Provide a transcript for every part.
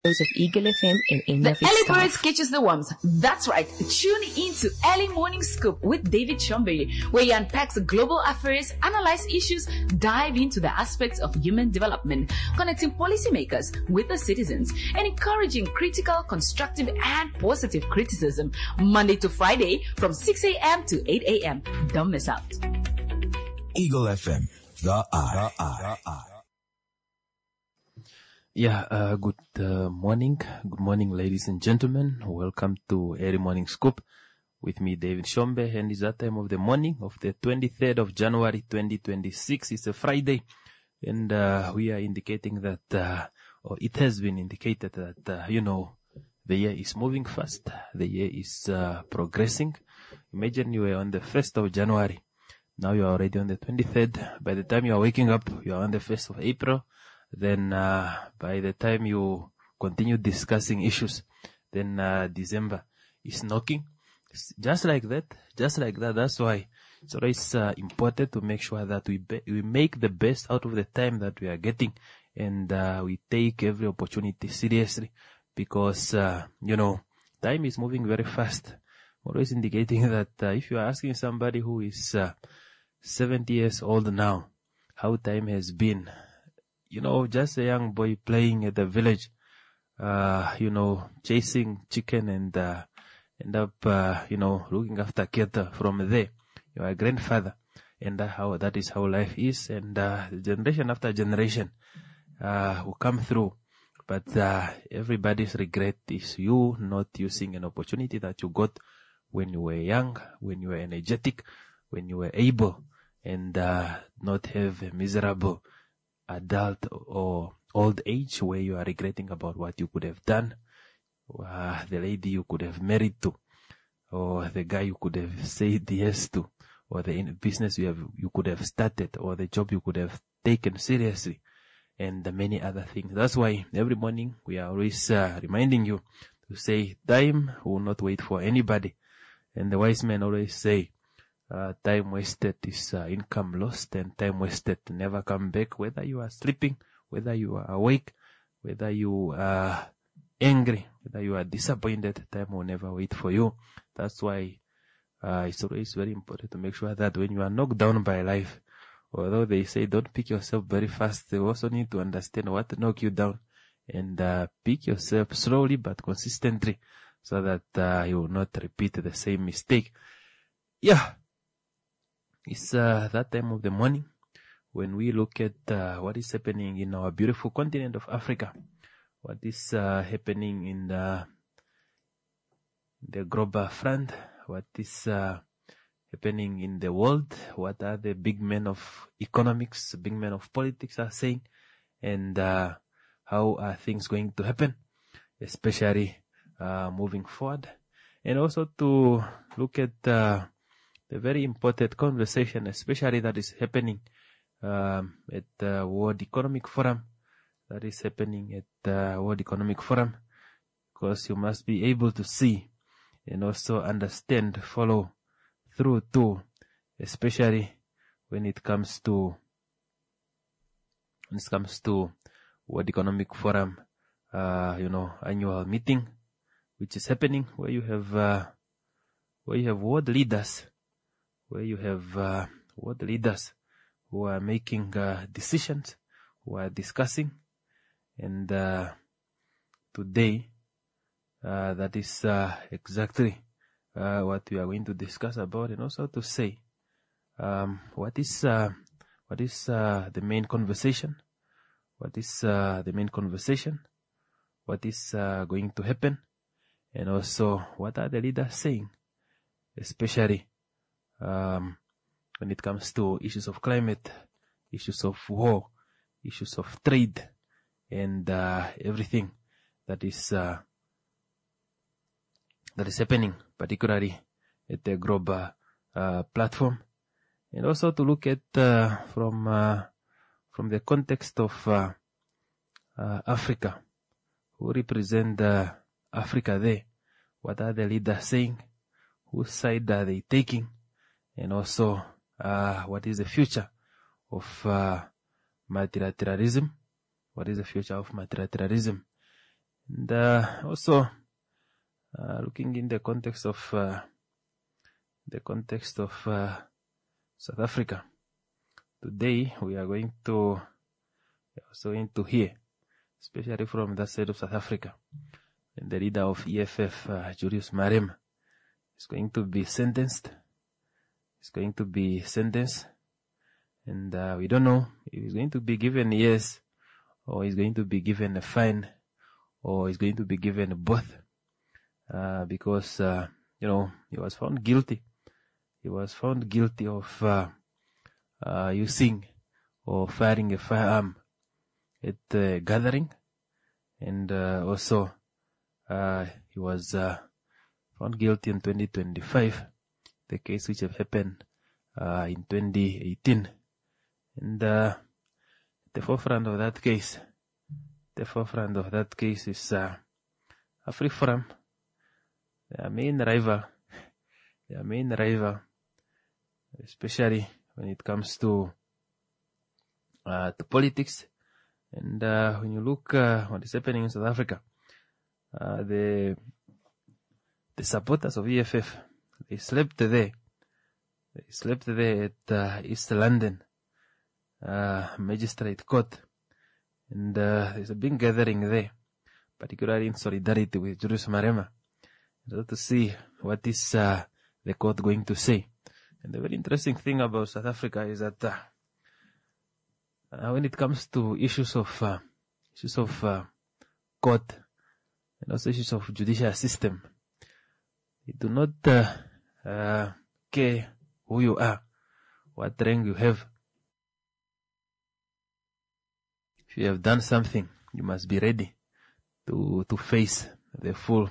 of Eagle FM in any The of its early staff. birds catches the worms. That's right. Tune into Early Morning Scoop with David Shombe, where he unpacks global affairs, analyze issues, dive into the aspects of human development, connecting policymakers with the citizens, and encouraging critical, constructive, and positive criticism. Monday to Friday from 6 a.m. to 8 a.m. Don't miss out. Eagle FM, the eye. Yeah, good morning. Good morning, ladies and gentlemen. Welcome to Early Morning Scoop with me, David Shombe, and it's that time of the morning of the 23rd of January 2026. It's a Friday, and we are indicating that, or it has been indicated that, the year is moving fast. The year is progressing. Imagine you were on the 1st of January. Now you are already on the 23rd. By the time you are waking up, you are on the 1st of April. Then by the time you continue discussing issues, then December is knocking. Just like that. That's why it's always important to make sure that we make the best out of the time that we are getting, and we take every opportunity seriously, because time is moving very fast. Always indicating that if you are asking somebody who is 70 years old now how time has been, just a young boy playing at the village, chasing chicken and end up, looking after cattle. From there, you are a grandfather, and that is how life is. And generation after generation will come through. But everybody's regret is you not using an opportunity that you got when you were young, when you were energetic, when you were able, and not have a miserable adult or old age where you are regretting about what you could have done, the lady you could have married to, or the guy you could have said yes to, or the business you could have started, or the job you could have taken seriously, and the many other things. That's why every morning we are always reminding you to say time will not wait for anybody. And the wise men always say, time wasted is income lost, and time wasted never come back. Whether you are sleeping, whether you are awake, whether you are angry, whether you are disappointed, time will never wait for you. That's why it's always very important to make sure that when you are knocked down by life, although they say don't pick yourself very fast, they also need to understand what knock you down, and pick yourself slowly but consistently, so that you will not repeat the same mistake. Yeah. It's that time of the morning when we look at what is happening in our beautiful continent of Africa, what is happening in the global front, what is happening in the world, what are the big men of economics, big men of politics are saying, and how are things going to happen, especially moving forward, and also to look at the very important conversation, especially that is happening at the World Economic Forum. That is happening at the World Economic Forum, because you must be able to see and also understand, follow through too, especially when it comes to World Economic Forum, annual meeting, which is happening, where you have world leaders. Where you have world leaders who are making decisions, who are discussing, and today that is exactly what we are going to discuss about, and also to say what is the main conversation, what is going to happen, and also what are the leaders saying, especially when it comes to issues of climate, issues of war, issues of trade, and everything that is happening, particularly at the global platform, and also to look at from the context of Africa, who represent Africa there, what are the leaders saying, whose side are they taking, and also what is the future of multilateralism, what is the future of multilateralism, And also, looking in the context of South Africa, today we are also going to hear, especially from that side of South Africa, and the leader of EFF, Julius Malema, is going to be sentenced. And we don't know if he's going to be given years, or he's going to be given a fine, or he's going to be given both, because he was found guilty. He was found guilty of using or firing a firearm at a gathering, and also he was found guilty in 2025, the case which have happened in 2018. And the forefront of that case is AfriForum, their main rival, especially when it comes to politics. And when you look what is happening in South Africa, the supporters of EFF, they slept there at East London Magistrate Court, and there's a big gathering there, particularly in solidarity with Julius Malema, to see what is the court going to say. And the very interesting thing about South Africa is that when it comes to issues of court and also issues of judicial system, they do not care who you are, what rank you have. If you have done something, you must be ready to face the full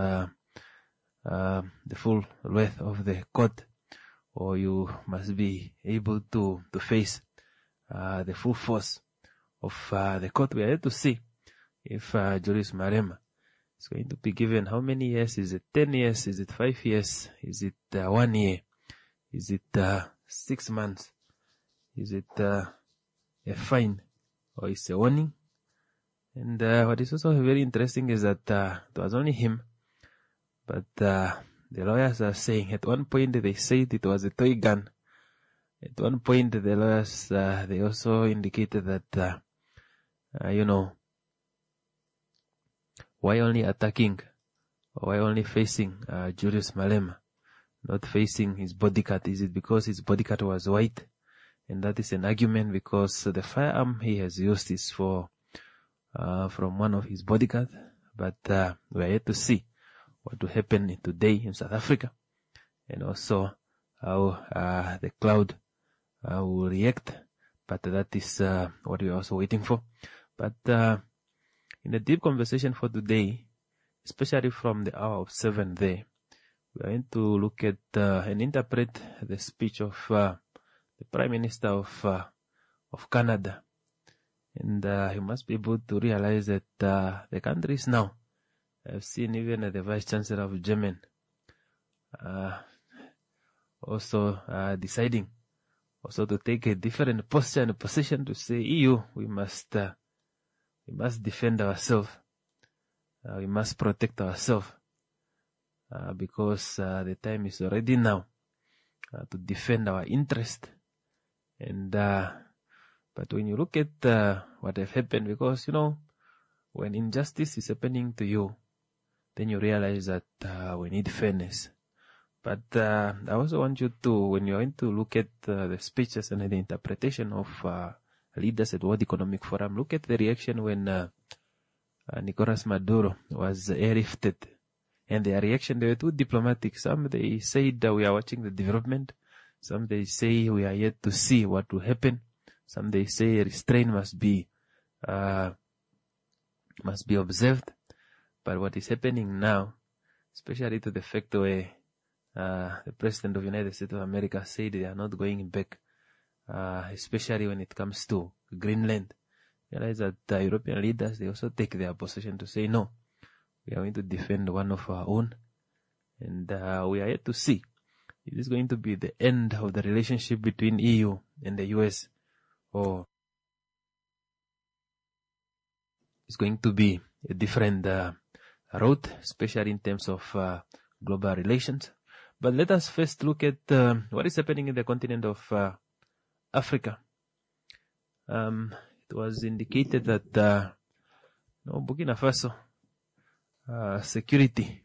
worth of the court, or you must be able to face the full force of the court. We are here to see if Julius Malema is going to be given how many years. Is it 10 years? Is it 5 years? Is it 1 year? Is it 6 months? Is it a fine, or is it a warning? And what is also very interesting is that it was only him, but the lawyers are saying at one point they said it was a toy gun. At one point the lawyers they also indicated that why only attacking, or why only facing Julius Malema, not facing his bodyguard? Is it because his bodyguard was white? And that is an argument, because the firearm he has used is from one of his bodyguards. But we are yet to see what will happen today in South Africa, and also how the cloud will react. But that is what we are also waiting for. But in the deep conversation for today, especially from the hour of 7 there, we are going to look at and interpret the speech of the Prime Minister of Canada. And you must be able to realize that the countries now, I've seen even the Vice Chancellor of Germany also deciding also to take a different posture and position to say, EU, we must defend ourselves. We must protect ourselves because the time is already now to defend our interest. And but when you look at what has happened, because when injustice is happening to you, then you realize that we need fairness. But I also want you to, when you're going to look at the speeches and the interpretation of leaders at World Economic Forum, look at the reaction when Nicolas Maduro was airlifted. And their reaction, they were too diplomatic. Some, they said that we are watching the development. Some, they say we are yet to see what will happen. Some, they say restraint must be observed. But what is happening now, especially to the fact where the President of the United States of America said they are not going back, especially when it comes to Greenland. Realize that European leaders, they also take their position to say, no, we are going to defend one of our own. And we are yet to see, is this going to be the end of the relationship between EU and the US, or it's going to be a different road, especially in terms of global relations. But let us first look at what is happening in the continent of Africa. It was indicated that Burkina Faso security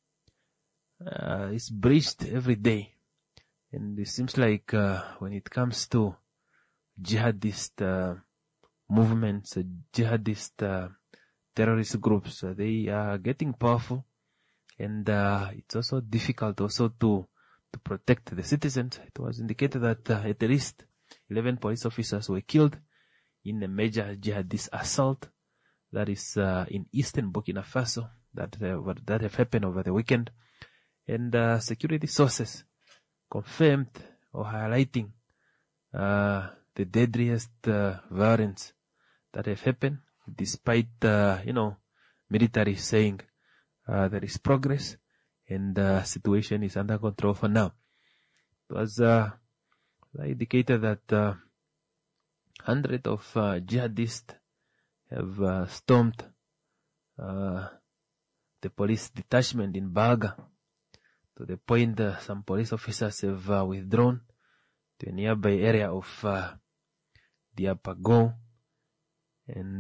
is breached every day. And it seems like when it comes to jihadist movements, jihadist terrorist groups, they are getting powerful, and it's also difficult also to protect the citizens. It was indicated that at least 11 police officers were killed in a major jihadist assault that is in eastern Burkina Faso that have happened over the weekend, and security sources confirmed or highlighting the deadliest violence that have happened, despite military saying there is progress and the situation is under control for now. It was indicated that hundreds of jihadists have stormed the police detachment in Baga, to the point some police officers have withdrawn to a nearby area of Diapago, and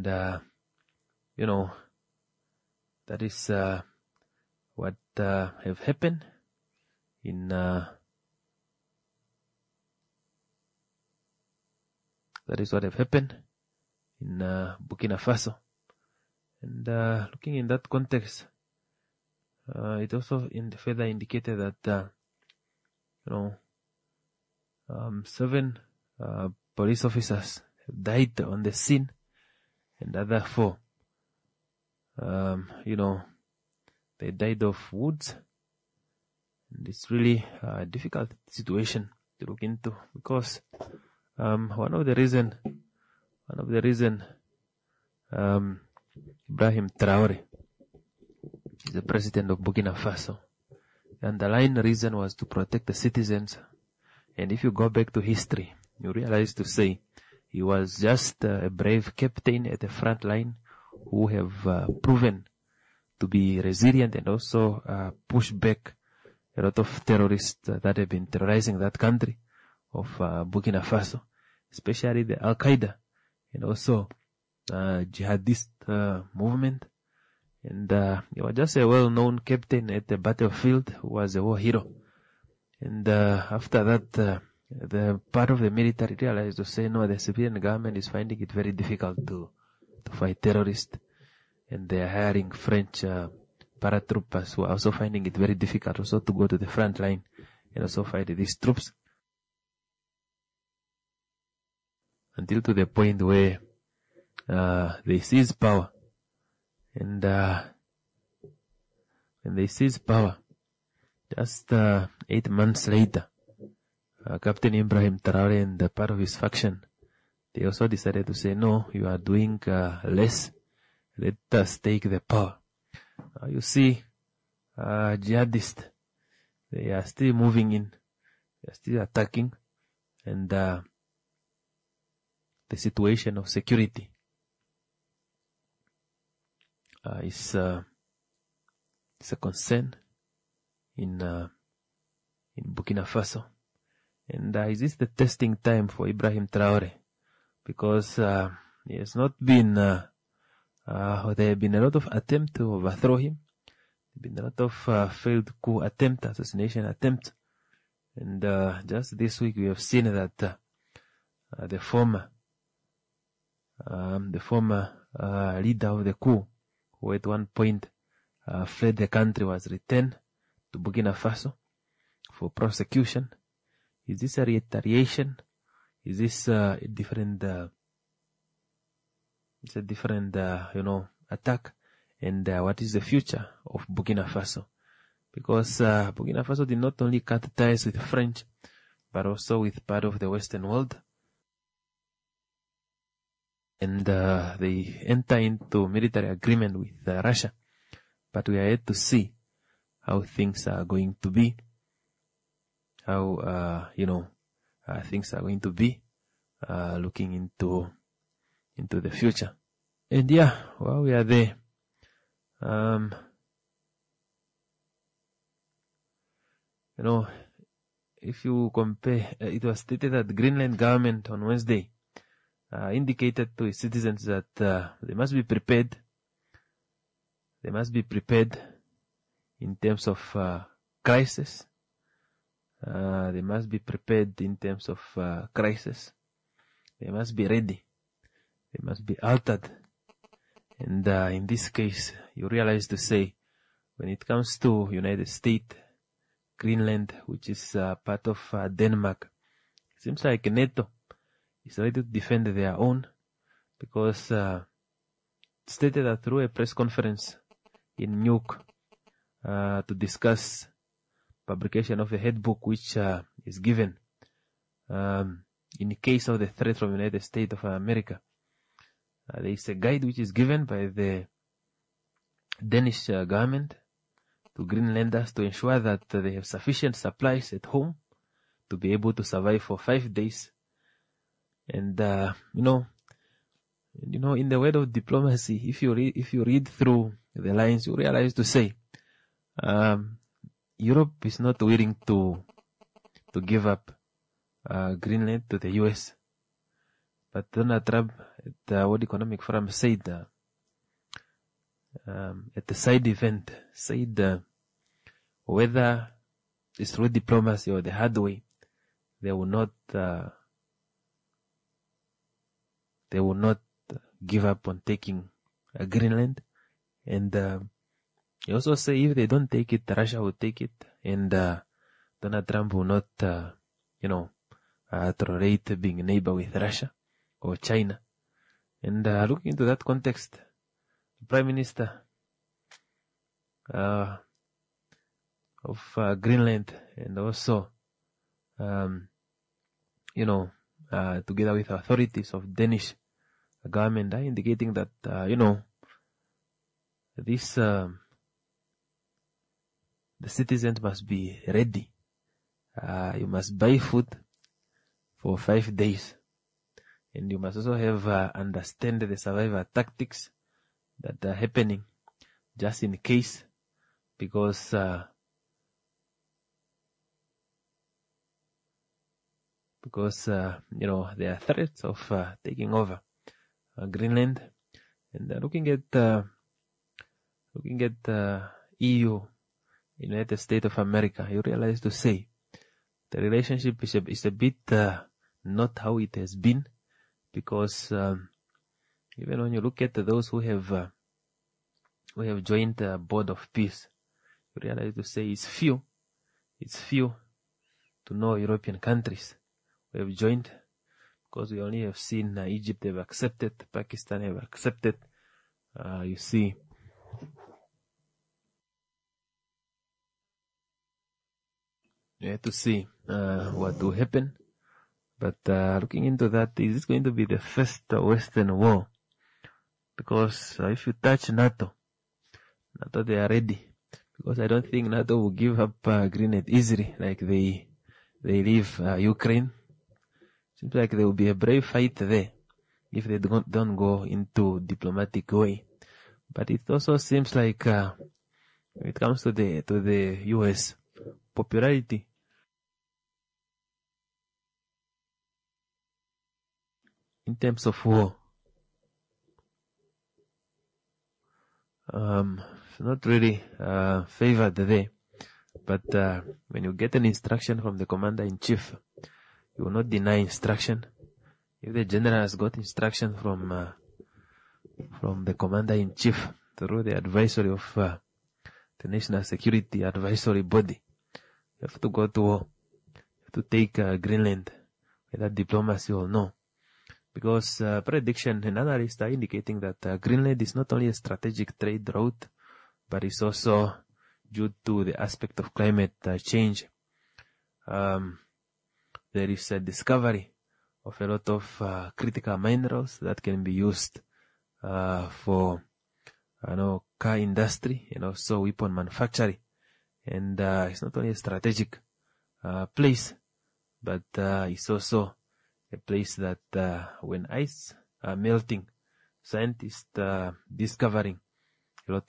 that is what have happened in Burkina Faso. And looking in that context, it also further indicated that 7 police officers have died on the scene, and other 4 they died of wounds. And it's really a difficult situation to look into, because one of the reason Ibrahim Traore is the president of Burkina Faso. The underlying reason was to protect the citizens. And if you go back to history, you realize to say he was just a brave captain at the front line who have proven to be resilient and also push back a lot of terrorists that have been terrorizing that country of Burkina Faso, especially the Al-Qaeda and also jihadist movement. And he was just a well-known captain at the battlefield who was a war hero. And after that, the part of the military realized to say, no, the civilian government is finding it very difficult to fight terrorists. And they are hiring French paratroopers who are also finding it very difficult also to go to the front line and also fight these troops. Until to the point where they seize power. And when they seize power, just 8 months later, Captain Ibrahim Traore and the part of his faction, they also decided to say, no, you are doing less. Let us take the power. You see, jihadists, they are still moving in, they are still attacking, and the situation of security is a concern in Burkina Faso. And is this the testing time for Ibrahim Traore? Because he has not been, there have been a lot of attempts to overthrow him. There have been a lot of failed coup attempt, assassination attempt. And just this week we have seen that the former leader of the coup, who at one point fled the country, was returned to Burkina Faso for prosecution. Is this a retaliation? Is this a different attack? And what is the future of Burkina Faso? Because Burkina Faso did not only cut ties with French, but also with part of the Western world. And they enter into military agreement with Russia. But we are yet to see how things are going to be. How, things are going to be, looking into the future. And while we are there, You know, if you compare, it was stated that the Greenland government on Wednesday indicated to its citizens that they must be prepared. They must be prepared in terms of crisis. They must be prepared in terms of crisis. They must be ready. They must be altered. And in this case, you realize to say, when it comes to United States, Greenland, which is part of Denmark, it seems like NATO is ready to defend their own, because stated that through a press conference in Nuuk to discuss publication of a headbook which is given in case of the threat from the United States of America. There is a guide which is given by the Danish government to Greenlanders to ensure that they have sufficient supplies at home to be able to survive for 5 days. And in the world of diplomacy, if you read through the lines, you realize to say Europe is not willing to give up Greenland to the US. But Donald Trump at the World Economic Forum said at the side event, said whether it's through diplomacy or the hard way, they will not give up on taking Greenland. And he also say if they don't take it, Russia will take it, and Donald Trump will not tolerate being a neighbor with Russia or China. And looking into that context, the Prime Minister of Greenland, and also together with authorities of Danish government, are indicating that this the citizens must be ready. You must buy food for 5 days, and you must also have understand the survival tactics that are happening just in case, because there are threats of taking over Greenland. And looking at EU, United States of America, you realize to say the relationship is a bit not how it has been, because even when you look at those who have joined the Board of Peace, you realize to say it's few to know European countries who have joined, because we only have seen Egypt have accepted, Pakistan have accepted. You see, you have to see what will happen. But looking into that, is this going to be the first Western war? Because if you touch NATO, they are ready. Because I don't think NATO will give up Greenland easily, like they leave Ukraine. Seems like there will be a brave fight there if they don't go into diplomatic way. But it also seems like when it comes to the US popularity, in terms of war, it's not really favored there. But when you get an instruction from the commander-in-chief, you will not deny instruction. If the general has got instruction from the commander-in-chief through the advisory of the National Security Advisory Body, you have to go to war. You have to take Greenland, whether diplomacy or no. Because prediction and analysts are indicating that Greenland is not only a strategic trade route, but it's also due to the aspect of climate change. There is a discovery of a lot of critical minerals that can be used for car industry and also weapon manufacturing. And it's not only a strategic place, but it's also a place that when ice are melting, scientists are discovering a lot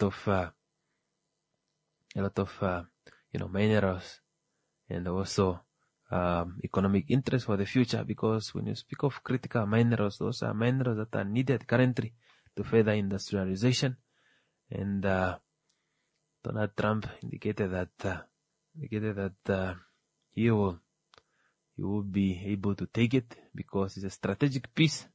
of minerals, and also economic interest for the future, because when you speak of critical minerals, those are minerals that are needed currently to further industrialization. And Donald Trump indicated that he will be able to take it because it's a strategic piece.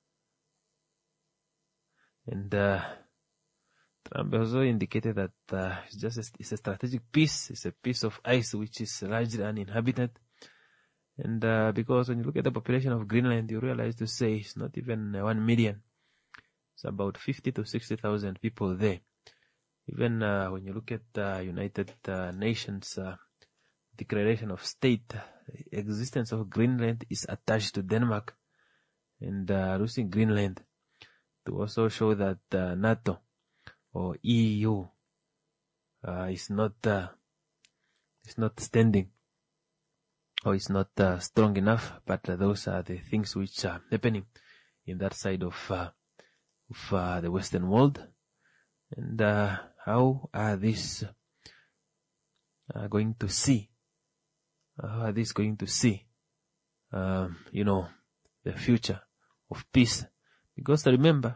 And Trump also indicated that it's a strategic piece. It's a piece of ice which is largely uninhabited. And because when you look at the population of Greenland, you realize to say it's not even 1 million. It's about 50 to 60,000 people there. Even when you look at United Nations Declaration of State, the existence of Greenland is attached to Denmark, and losing Greenland to also show that NATO or EU is not standing, or is not strong enough. But those are the things which are happening in that side of the Western world. And how are these going to see? How are these going to see, the future of peace? Because remember,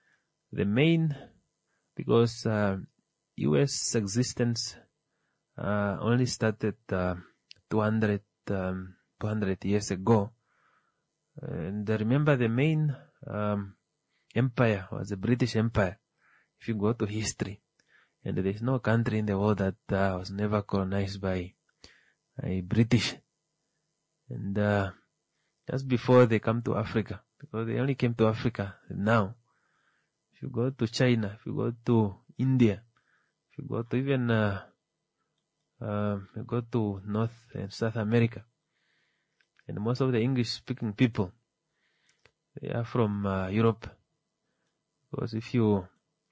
because U.S. existence only started 200 years ago. And remember, the main empire was the British Empire. If you go to history, and there is no country in the world that was never colonized by British. And just before they come to Africa, because they only came to Africa now. If you go to China, if you go to India, if you go to even you go to North and South America, and most of the English-speaking people, they are from Europe. Because if you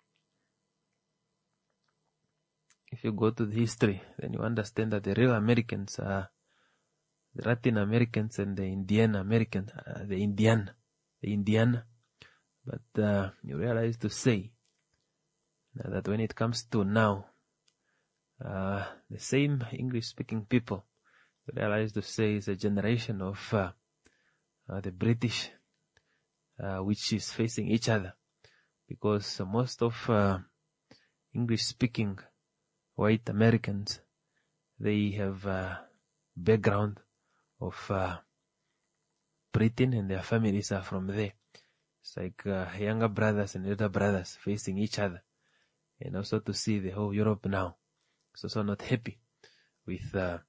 go to the history, then you understand that the real Americans are the Latin Americans and the Indian Americans, the Indian. But you realize to say that when it comes to now, the same English-speaking people, you realize to say is a generation of the British, which is facing each other, because most of English-speaking white Americans, they have background of Britain, and their families are from there. It's like younger brothers and elder brothers facing each other. And also to see the whole Europe now is also not happy with the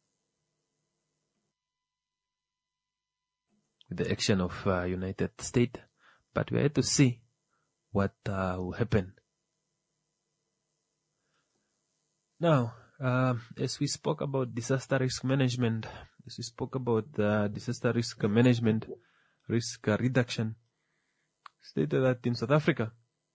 action of United States. But we have to see what will happen. Now, as we spoke about disaster risk management, risk reduction, stated that in South Africa,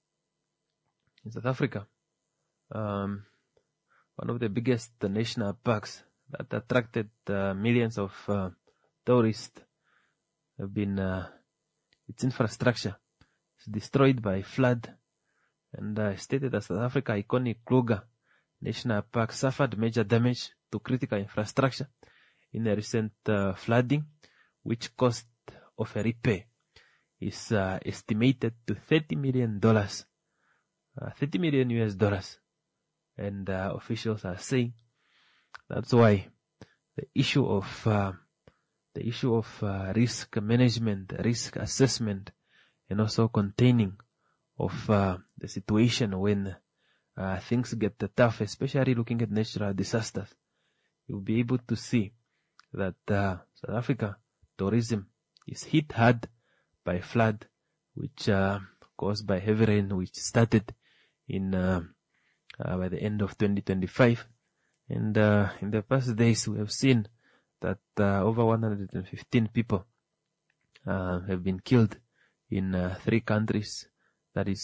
one of the biggest national parks that attracted millions of tourists have been its infrastructure is destroyed by flood, and stated that South Africa iconic Kruger National Park suffered major damage to critical infrastructure in a recent flooding, which cost of a repair is estimated to $30 million, $30 million US. And officials are saying that's why the issue of risk management, risk assessment, and also containing of the situation when things get tough, especially looking at natural disasters, you'll be able to see that South Africa tourism is hit hard by flood, which caused by heavy rain, which started in by the end of 2025. And in the past days, we have seen that over 115 people have been killed in 3 countries. That is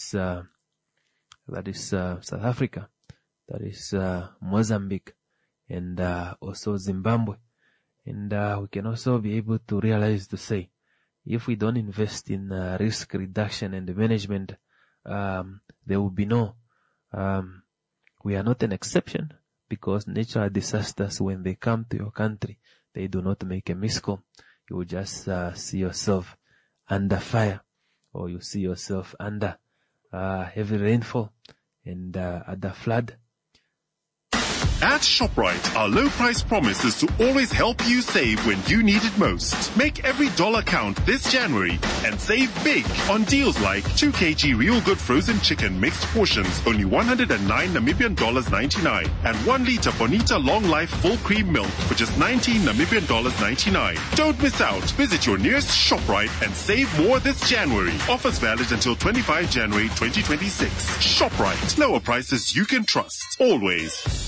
South Africa, that is Mozambique, and also Zimbabwe. And we can also be able to realize to say, if we don't invest in risk reduction and management, there will be no We are not an exception, because natural disasters, when they come to your country, they do not make a miss call. You will just see yourself under fire, or you see yourself under heavy rainfall and under flood. At ShopRite, our low price promise is to always help you save when you need it most. Make every dollar count this January and save big on deals like 2 kg Real Good frozen chicken mixed portions, only 109 Namibian dollars 99, and 1 liter Bonita Long Life full cream milk for just 19 Namibian dollars 99. Don't miss out. Visit your nearest ShopRite and save more this January. Offers valid until 25 January 2026. ShopRite. Lower prices you can trust. Always.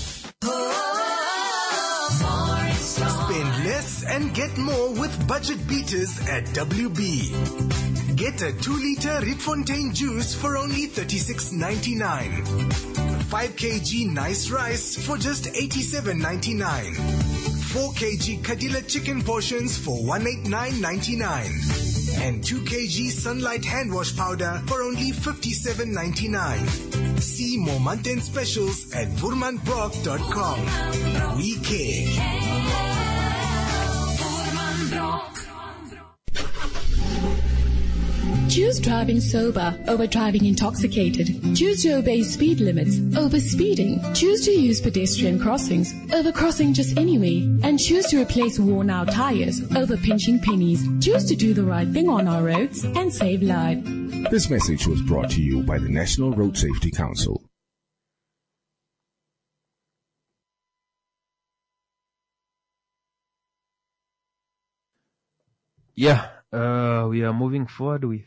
Spend less and get more with budget beaters at WB. Get a 2-liter Rietfontein juice for only $36.99. 5 kg nice rice for just $87.99. 4 kg Kadila chicken portions for $189.99. And 2 kg Sunlight hand wash powder for only $57.99. See more month-end specials at woermanbrock.com. We care. Choose driving sober over driving intoxicated. Choose to obey speed limits over speeding. Choose to use pedestrian crossings over crossing just anyway. And choose to replace worn-out tires over pinching pennies. Choose to do the right thing on our roads and save lives. This message was brought to you by the National Road Safety Council. Yeah, we are moving forward with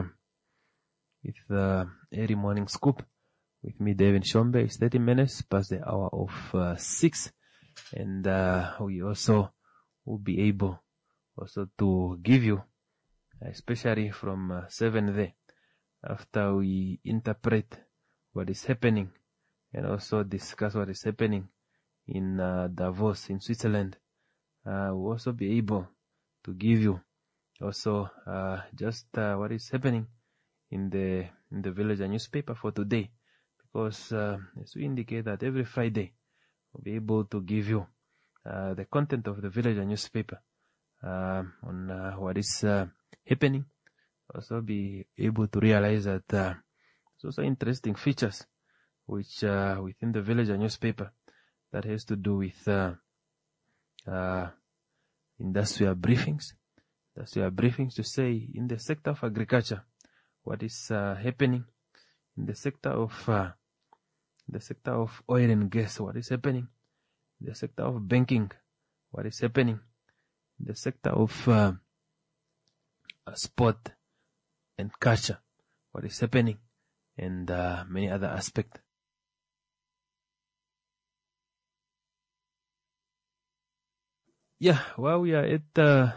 early morning scoop with me, David Shombe. It's 30 minutes past the hour of 6, and we also will be able also to give you, especially from 7 there, after we interpret what is happening and also discuss what is happening in Davos in Switzerland. We'll also be able to give you also just what is happening in the Villager newspaper for today, because as we indicate that every Friday we'll be able to give you the content of the Villager newspaper on what is happening. Also be able to realize that there's also interesting features which within the Villager newspaper that has to do with industrial briefings. Industrial briefings to say in the sector of agriculture what is happening, in the sector of oil and gas what is happening, in the sector of banking what is happening, in the sector of sport and culture what is happening, and many other aspects. Yeah, while we are at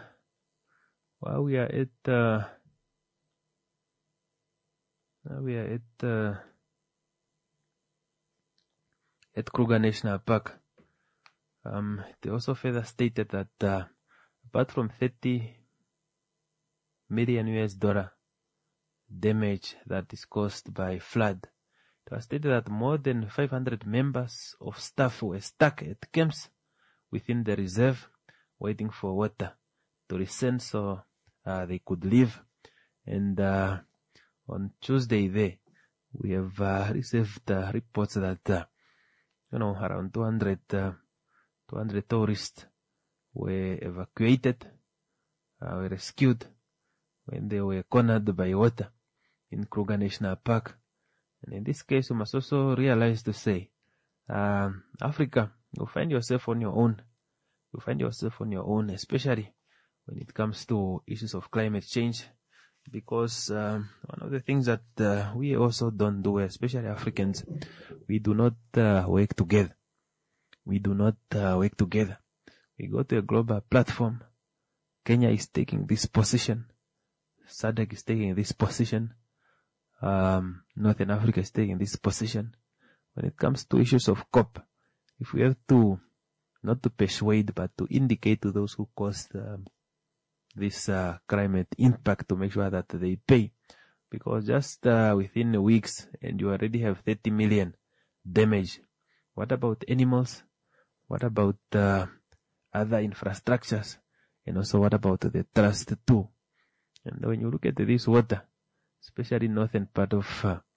Kruger National Park, they also further stated that apart from $30 million damage that is caused by flood, it was stated that more than 500 members of staff were stuck at camps within the reserve waiting for water to descend so they could leave. And on Tuesday there, we have received reports that around 200 tourists were evacuated, were rescued when they were cornered by water in Kruger National Park. And in this case, you must also realize to say, Africa, you find yourself on your own. You find yourself on your own, especially when it comes to issues of climate change, because one of the things that we also don't do, especially Africans, we do not work together. We do not work together. We go to a global platform. Kenya is taking this position. SADC is taking this position. Northern Africa is taking this position. When it comes to issues of COP, if we have to, not to persuade, but to indicate to those who caused this climate impact, to make sure that they pay, because just within weeks, and you already have 30 million damage? What about animals? What about other infrastructures? And also what about the trust too? And when you look at this water, especially northern part of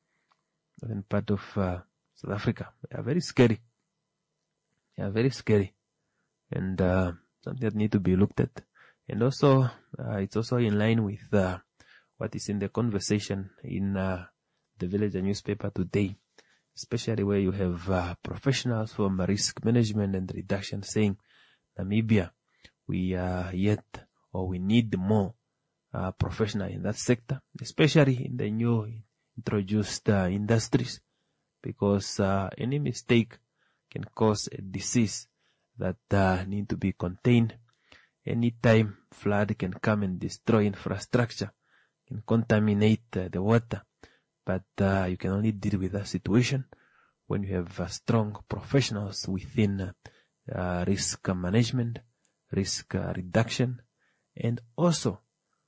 South Africa, they are very scary. They are very scary, and something that need to be looked at. And also, it's also in line with what is in the conversation in the Villager newspaper today, especially where you have professionals from risk management and reduction saying, Namibia, we need more professional in that sector, especially in the new introduced industries, because any mistake can cause a disease that need to be contained. Anytime flood can come and destroy infrastructure, can contaminate the water, but you can only deal with that situation when you have strong professionals within risk management, risk reduction, and also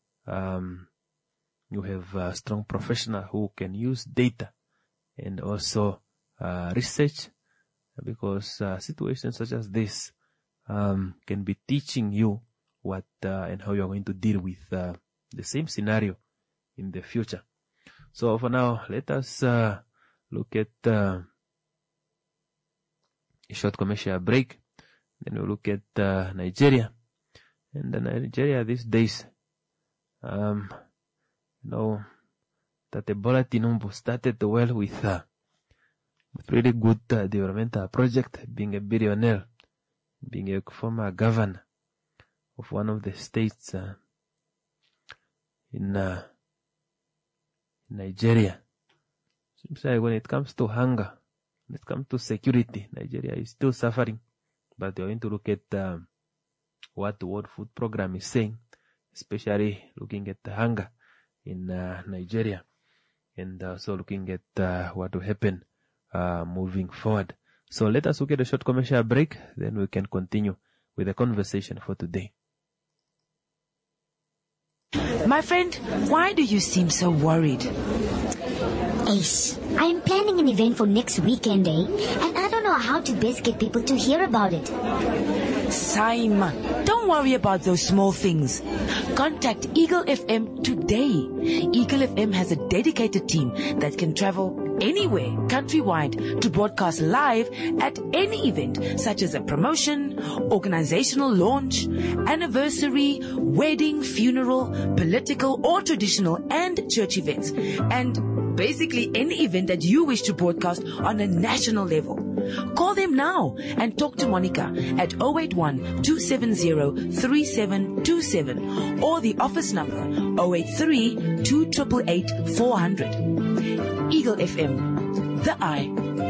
you have strong professionals who can use data and also research, because situations such as this can be teaching you what and how you are going to deal with the same scenario in the future. So for now, let us look at a short commercial break. Then we'll look at Nigeria. And Nigeria these days, that Ebola Tinubu started well with really good developmental project, being a billionaire, being a former governor of one of the states in Nigeria. Seems like when it comes to hunger, when it comes to security, Nigeria is still suffering. But they're going to look at what the World Food Program is saying, especially looking at the hunger in Nigeria, and also looking at what will happen moving forward. So let us look at a short commercial break, then we can continue with the conversation for today. My friend, why do you seem so worried? Ace, I am planning an event for next weekend, and I don't know how to best get people to hear about it. Simon, don't worry about those small things. Contact Eagle FM today. Eagle FM has a dedicated team that can travel anywhere countrywide to broadcast live at any event, such as a promotion, organizational launch, anniversary, wedding, funeral, political or traditional and church events, and basically any event that you wish to broadcast on a national level. Call them now and talk to Monica at 081-270-3727 or the office number 083-288-400. Eagle FM, the eye.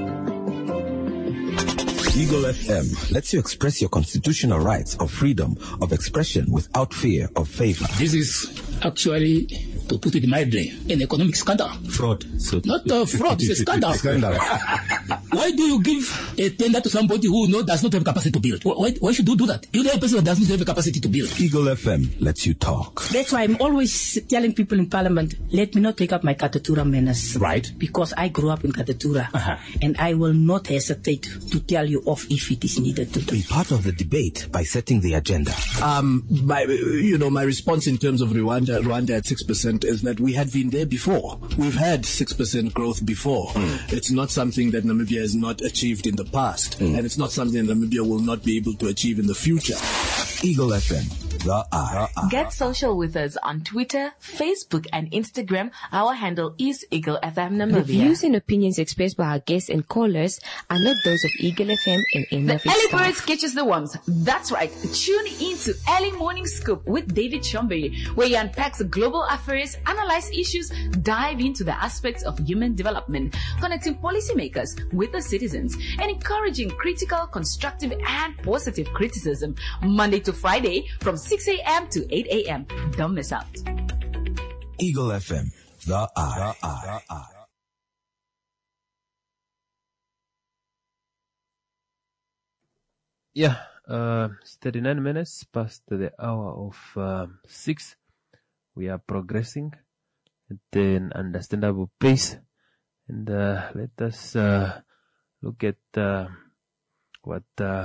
Eagle FM lets you express your constitutional rights of freedom of expression without fear of favor. This is actually, to put it mildly, an economic scandal. Fraud. So not fraud, it's a scandal. Why do you give a tender to somebody who does not have capacity to build? Why should you do that? You know a person that doesn't have a capacity to build. Eagle FM lets you talk. That's why I'm always telling people in Parliament, let me not take up my Katatura menace. Right. Because I grew up in Katatura. And I will not hesitate to tell you off if it is needed to do. Be part of the debate by setting the agenda. My response in terms of Rwanda at 6% is that we had been there before. We've had 6% growth before. It's not something that Namibia has not achieved in the past, and it's not something that Namibia will not be able to achieve in the future. Eagle FM, the eye. Get social with us on Twitter, Facebook, and Instagram. Our handle is Eagle FM Namibia. The views and opinions expressed by our guests and callers are not those of Eagle FM and any of its Early staff. Birds catches the worms. That's right. Tune into Early Morning Scoop with David Chomberry, where he unpacks global affairs, analyze issues, dive into the aspects of human development, connecting policymakers with the citizens, and encouraging critical, constructive, and positive criticism. Monday to Friday from 6 a.m. to 8 a.m. Don't miss out. Eagle FM, the eye. Yeah, 39 minutes past the hour of 6. We are progressing at an understandable pace. And let us look at what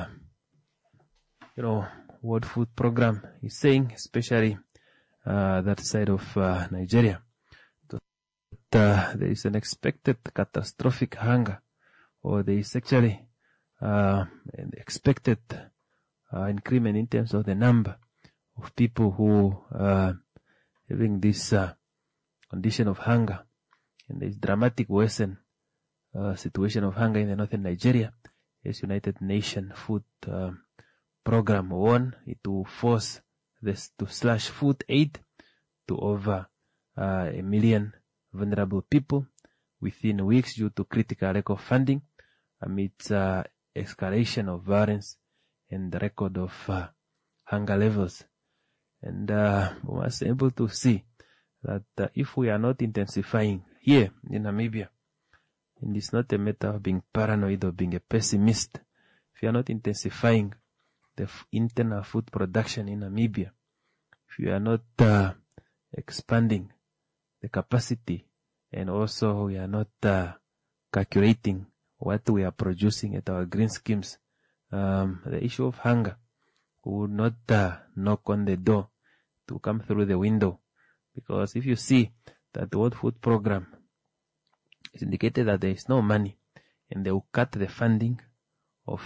World Food Program is saying, especially that side of Nigeria. There is an expected catastrophic hunger, or there is actually an expected increment in terms of the number of people who are having this condition of hunger, and this dramatic worsen situation of hunger in the northern Nigeria. As United Nations Food Program warned, it will force this to slash food aid to over 1 million vulnerable people within weeks due to critical lack of funding amidst escalation of violence and the record of hunger levels. And we must be able to see that if we are not intensifying here in Namibia, and it's not a matter of being paranoid or being a pessimist, if you are not intensifying the internal food production in Namibia, if you are not expanding the capacity, and also we are not calculating what we are producing at our green schemes, the issue of hunger will not knock on the door to come through the window. Because if you see that the World Food Program is indicated that there is no money, and they will cut the funding of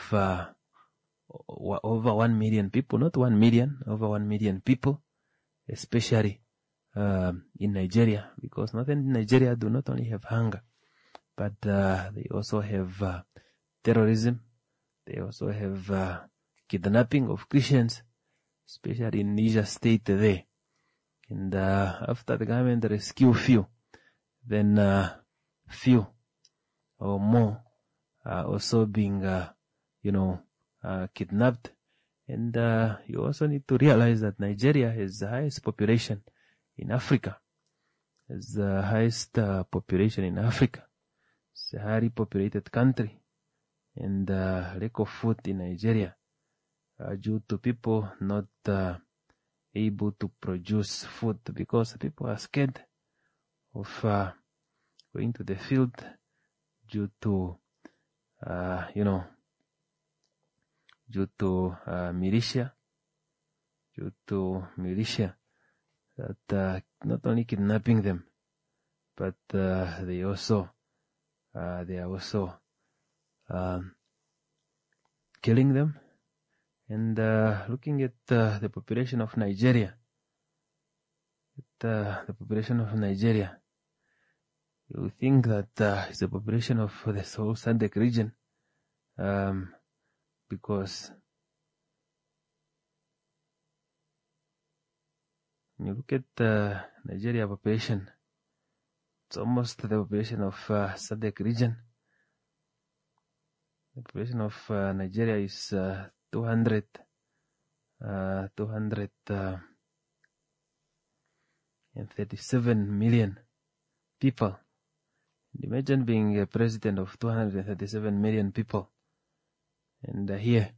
over 1 million people, not 1 million, over 1 million people, especially in Nigeria, because northern Nigeria do not only have hunger, but they also have terrorism. They also have kidnapping of Christians, especially in Niger State there. And after the government rescue few, then few or more are also being, kidnapped. And you also need to realize that Nigeria has the highest population in Africa. It's the highest population in Africa. It's a highly populated country. And lack of food in Nigeria due to people not able to produce food, because people are scared of going to the field due to militia that not only kidnapping them, but they are also killing them. And looking at the population of Nigeria, you think that it's the population of the whole SADC region, because when you look at Nigeria population, it's almost the population of SADC region. The population of Nigeria is 237 million people. Imagine being a president of 237 million people, and here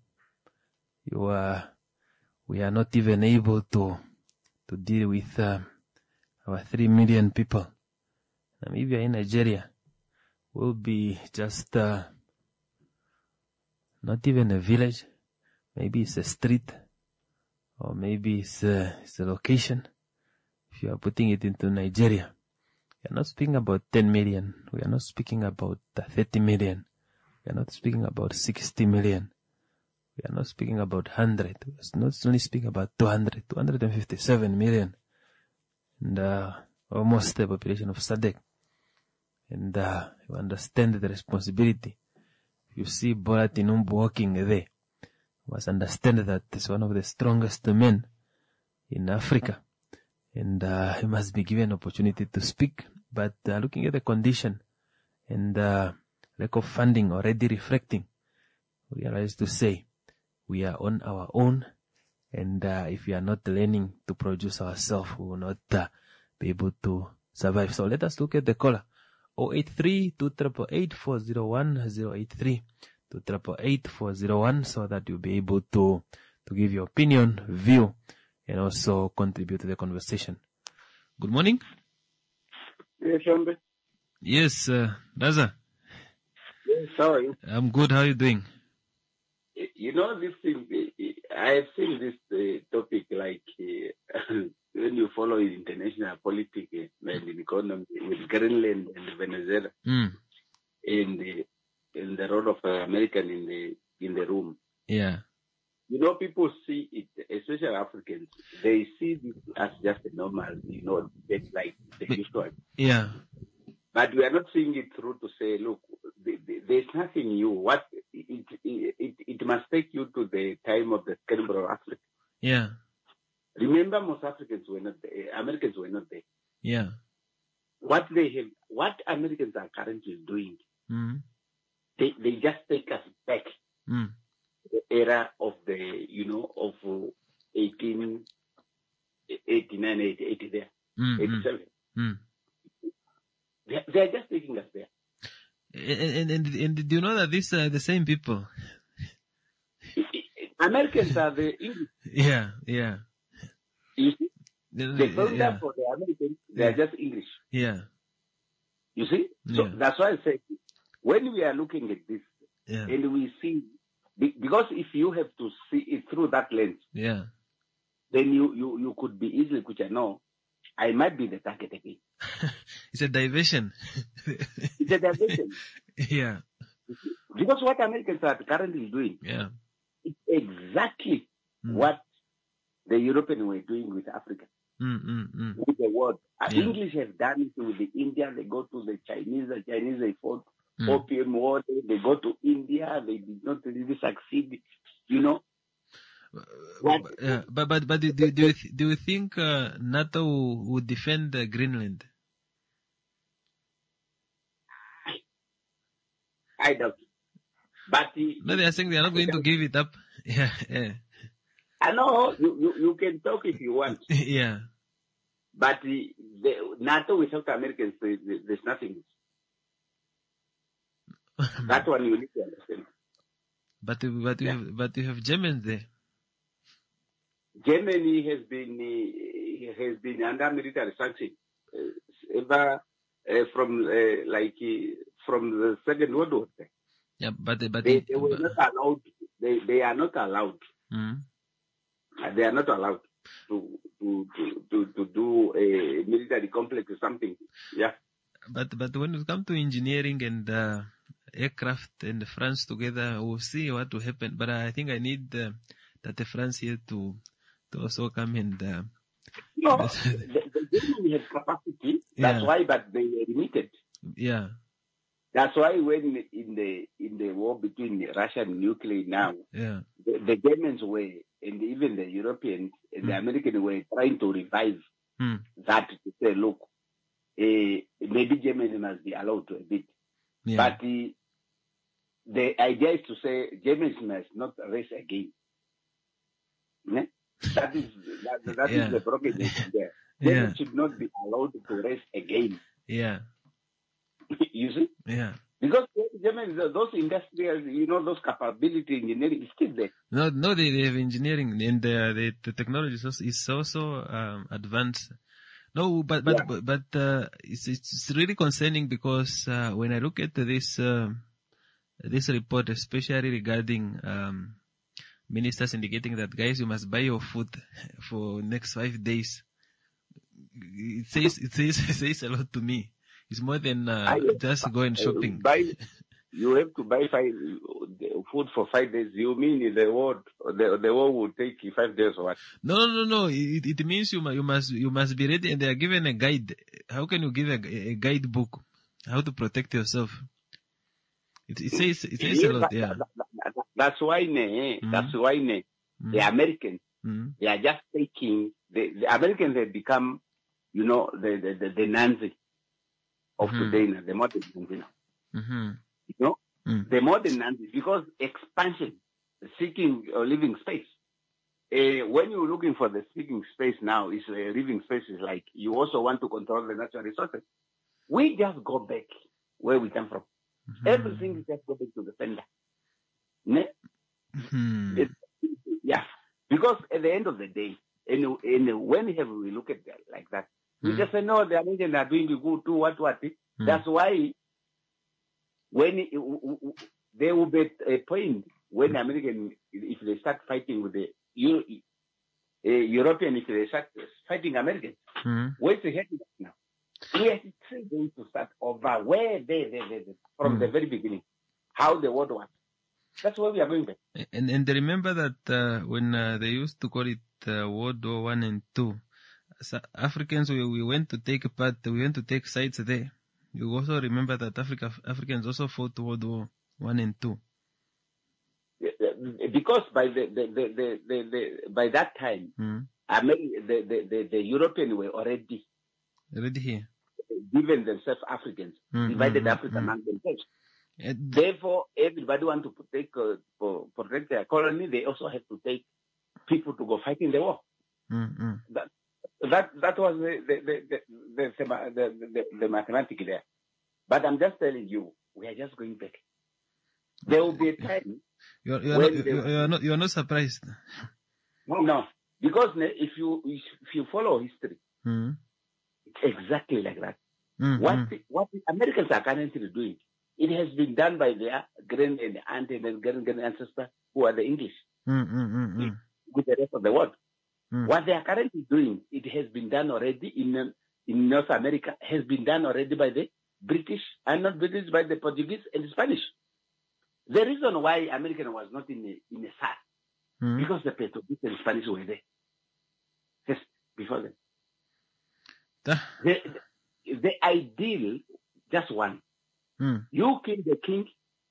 we are not even able to deal with our 3 million people. Namibia in Nigeria will be just not even a village. Maybe it's a street, or maybe it's a location. If you are putting it into Nigeria, we are not speaking about 10 million. We are not speaking about 30 million. We are not speaking about 60 million. We are not speaking about 100. We are not only speaking about 257 million. And almost the population of SADC. And you understand the responsibility. If you see Bola Tinubu walking there, you must understand that he's one of the strongest men in Africa. And he must be given opportunity to speak. But looking at the condition and lack of funding already reflecting, we realize to say we are on our own. And if we are not learning to produce ourselves, we will not be able to survive. So let us look at the caller. 083-288-401, 083-288-401, so that you'll be able to give your opinion, view, and also contribute to the conversation. Good morning. Yes, Shambe. Yes, Raza. Yes, sorry. I'm good. How are you doing? You know, this thing, I have seen this topic like when you follow international politics and economy with Greenland and Venezuela and the role of American in the room. Yeah. You know, people see it, especially Africans, they see this as just a normal, just like the history. Yeah. But we are not seeing it through to say, look, there's nothing new. What it must take you to the time of the Scarborough Africa. Yeah. Remember, most Africans were not there. Americans were not there. Yeah. What Americans are currently doing, they just take us back. The era of the, of 1889, 80 there, 87. They're just taking us there. And do you know that these are the same people? Americans are the English. Yeah. You see? The founder for the Americans, they are just English. Yeah. You see? So that's why I say, when we are looking at this, and we see, because if you have to see it through that lens, then you could be easily, which I know, I might be the target again. It's a diversion. It's a diversion. Yeah. Because what Americans are currently doing, it's exactly what the Europeans were doing with Africa. With the world. English have done it with the India. They go to the Chinese. The Chinese, they fought Opium War. They go to India. They did not really succeed. But do you think NATO would defend Greenland? I doubt. But no, they are saying they are not going to give it up. Yeah. I know you can talk if you want. Yeah. But the NATO without Americans, there's nothing. That one you need to understand. But you have Germans there. Germany has been under military sanction ever from the Second World War. Yeah, but they were not allowed. They are not allowed. They are not allowed to do a military complex or something. Yeah. But when it comes to engineering and aircraft and France together, we'll see what will happen. But I think I need that France here to also come and. No, the Germany has capacity. That's why, but they were limited. Yeah. That's why when in the war between Russia and Ukraine now, the Germans were, and even the Europeans and the Americans were trying to revive that to say, look, maybe Germany must be allowed to a bit. Yeah. But the idea is to say Germany must not race again. Yeah? That is the problem there. Germany should not be allowed to race again. Yeah. You see? Yeah. Because Germany, those industrial, those capability engineering is still there. No, they have engineering and the technology is also advanced. No, but it's really concerning because when I look at this report, especially regarding ministers indicating that guys, you must buy your food for next 5 days. It says a lot to me. It's more than just going shopping. You have to buy food for 5 days. You mean the war will take 5 days or what? No. It means you must be ready, and they are given a guide. How can you give a guidebook how to protect yourself? It says a lot. Yeah. That's why the Americans they are just taking the Americans have become the Nazi of today now, the modern Nazi now. The modern Nazi, because expansion, seeking a living space. When you're looking for the seeking space now, is a living space is like you also want to control the natural resources. We just go back where we come from. Everything is just go back to the sender. Yeah, because at the end of the day, and when we look at that like that, we just say no, the Americans are doing good too. What? That's why when there will be a point when American, if they start fighting with the European, if they start fighting Americans, where's the heading now? We are going to start over where they from the very beginning, how the world was. That's where we are going back. And remember that when they used to call it World War I and II, so Africans, we went to take part, we went to take sides there. You also remember that Africans also fought World War I and II. Because by by that time, the Europeans were already here, given themselves Africans, divided Africa among themselves. Therefore, everybody want to protect their colony. They also have to take people to go fight in the war. That was the mathematics there. But I'm just telling you, we are just going back. There will be a time. You're not surprised. No, because if you follow history, it's exactly like that. What the Americans are currently doing, it has been done by their grand and aunt and grand ancestor, who are the English, with the rest of the world. What they are currently doing, it has been done already in North America, has been done already by the British, and not British, by the Portuguese and Spanish. The reason why American was not in a SAR, because the Portuguese and Spanish were there just before them. The ideal, just one. You kill the king,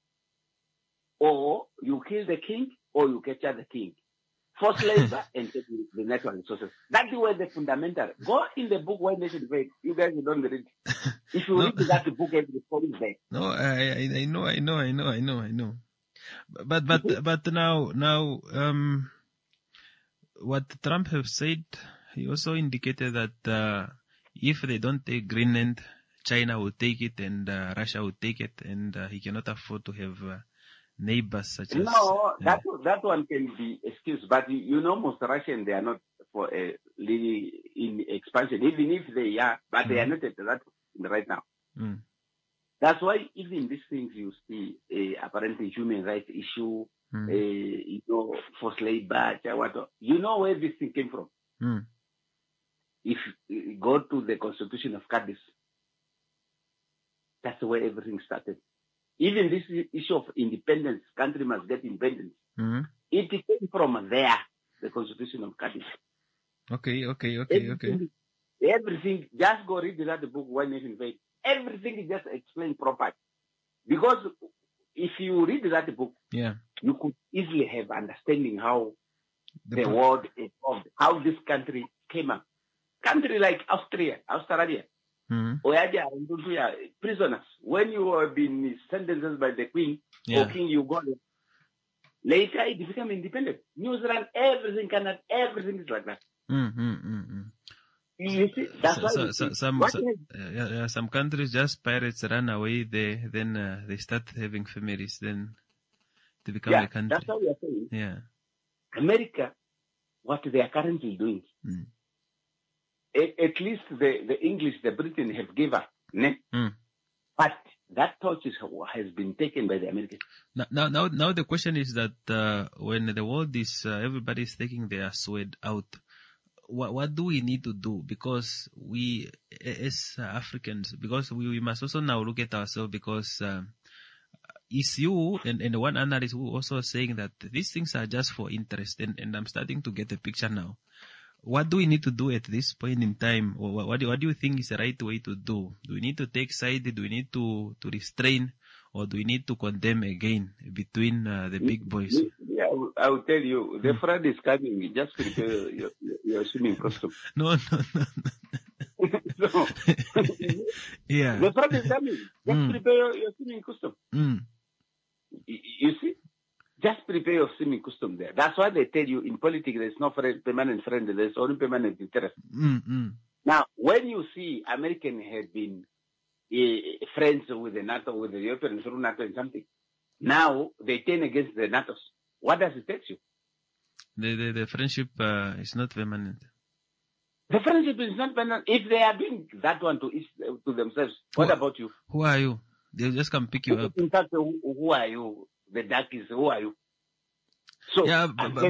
or you kill the king, or you capture the king. Forced labor and take the natural resources. That's the fundamental. Go in the book Why Nation Faith. You guys don't read. If you read that book, every story is there. No, I know. But now, what Trump have said, he also indicated that if they don't take Greenland, China will take it and Russia will take it, and he cannot afford to have neighbors such as... No, that one can be excused, but most Russians, they are not for really in expansion, even if they are, but they are not at that right now. That's why even these things you see, apparently human rights issue, forced labor, where this thing came from. If you go to the Constitution of Cadiz, that's where everything started. Even this issue of independence, country must get independence. It came from there, the Constitution of Cadiz. Okay. Everything, just go read that book, One Nation Faith. Everything is just explained properly. Because if you read that book, you could easily have understanding how the world evolved, how this country came up. Country like Australia, where they are prisoners. When you have been sentenced by the Queen or King, you go there. Later, it became independent. New Zealand, everything is like that. You see, that's why some countries, just pirates run away, then they start having families, then they become a country. That's what we are saying. America, what they are currently doing, at least the English, the Britain have given up. But that torch has been taken by the Americans. Now the question is that when the world is, everybody's taking their sword out, what do we need to do? Because we, as Africans, because we must also now look at ourselves, because it's you and one analyst who also saying that these things are just for interest, and I'm starting to get a picture now. What do we need to do at this point in time? Or what do you think is the right way to do? Do we need to take side? Do we need to restrain? Or do we need to condemn again between the big boys? Yeah, I will tell you, the flood is coming. Just prepare your swimming costume. No. Yeah. The flood is coming. Just prepare your swimming costume. You see? Just prepare your swimming costume there. That's why they tell you in politics there's no permanent friend, there's only permanent interest. Now, when you see Americans have been friends with the NATO, with the Europeans through NATO and something, now they turn against the NATOs. What does it tell you? The friendship is not permanent. The friendship is not permanent. If they are doing that one to themselves, what about you? Who are you? They'll just come pick you up. In fact, who are you? The darkies, who are you? So, yeah,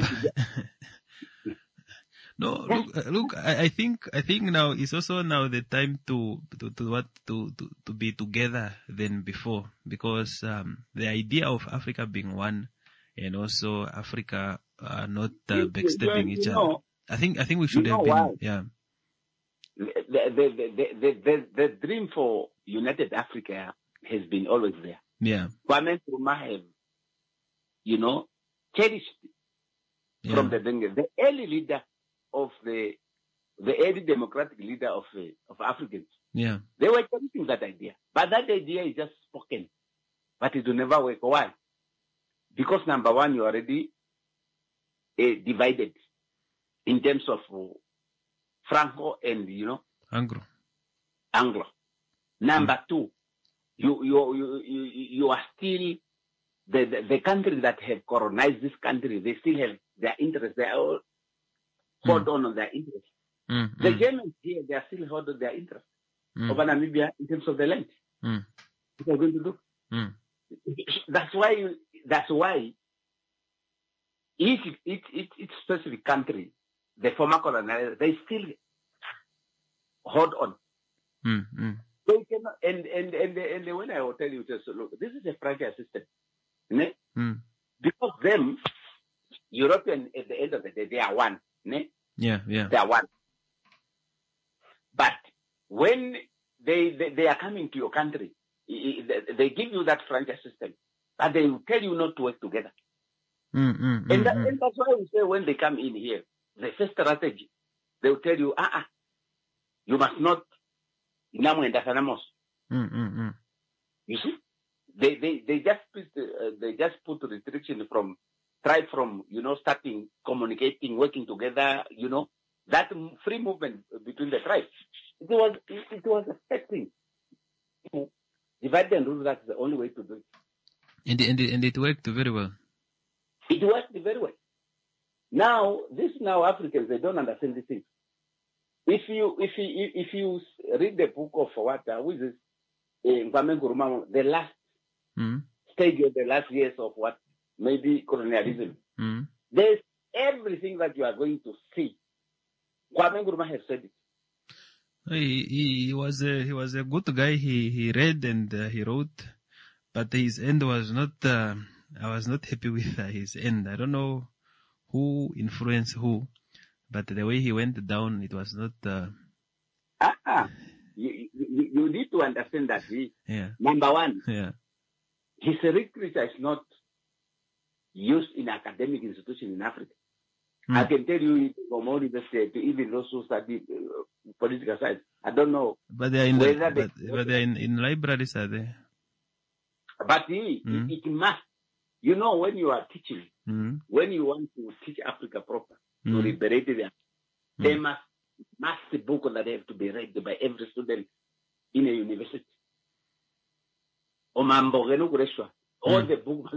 no, look, I think now is also now the time to be together than before, because, the idea of Africa being one and also Africa, not, backstabbing each other. I think we should have been, why? yeah. The dream for United Africa has been always there. Yeah. Kwame Nkrumah have, cherished from the beginning. The early leader of the early democratic leader of Africans. Yeah. They were cherishing that idea. But that idea is just spoken. But it will never work. Why? Because number one, you're already divided in terms of Franco and, Anglo. Number two, you are still the countries that have colonized this country. They still have their interests. They all hold on their interests. The Germans here, they are still holding their interests over Namibia in terms of the land. What are going to do? That's why each specific country, the former colonizers, they still hold on. So you cannot, and when I will tell you, just look, this is a franchise system. Because them, European, at the end of the day, they are one. Yeah. They are one. But when they are coming to your country, they give you that franchise system, but they will tell you not to work together. And that's why we say when they come in here, the first strategy, they will tell you, you must not, you see? They just put restriction from starting communicating, working together, that free movement between the tribes. It was affecting. Divide and rule, that's the only way to do it. And it worked very well. It worked very well. Now Africans, they don't understand these things. If you read the book of which is Kwame Nkrumah, the last stage of the last years of maybe colonialism, there's everything that you are going to see. Kwame Nkrumah has said it. He was a good guy. He read and he wrote, but his end was not. I was not happy with his end. I don't know who influenced who, but the way he went down, it was not. You need to understand that number one, his literature is not used in academic institutions in Africa. I can tell you from all university, even those who study political science, I don't know. But they are in libraries, are they? But it must. When you are teaching, when you want to teach Africa proper, to liberate them, they must the book that have to be read by every student in a university. All the books.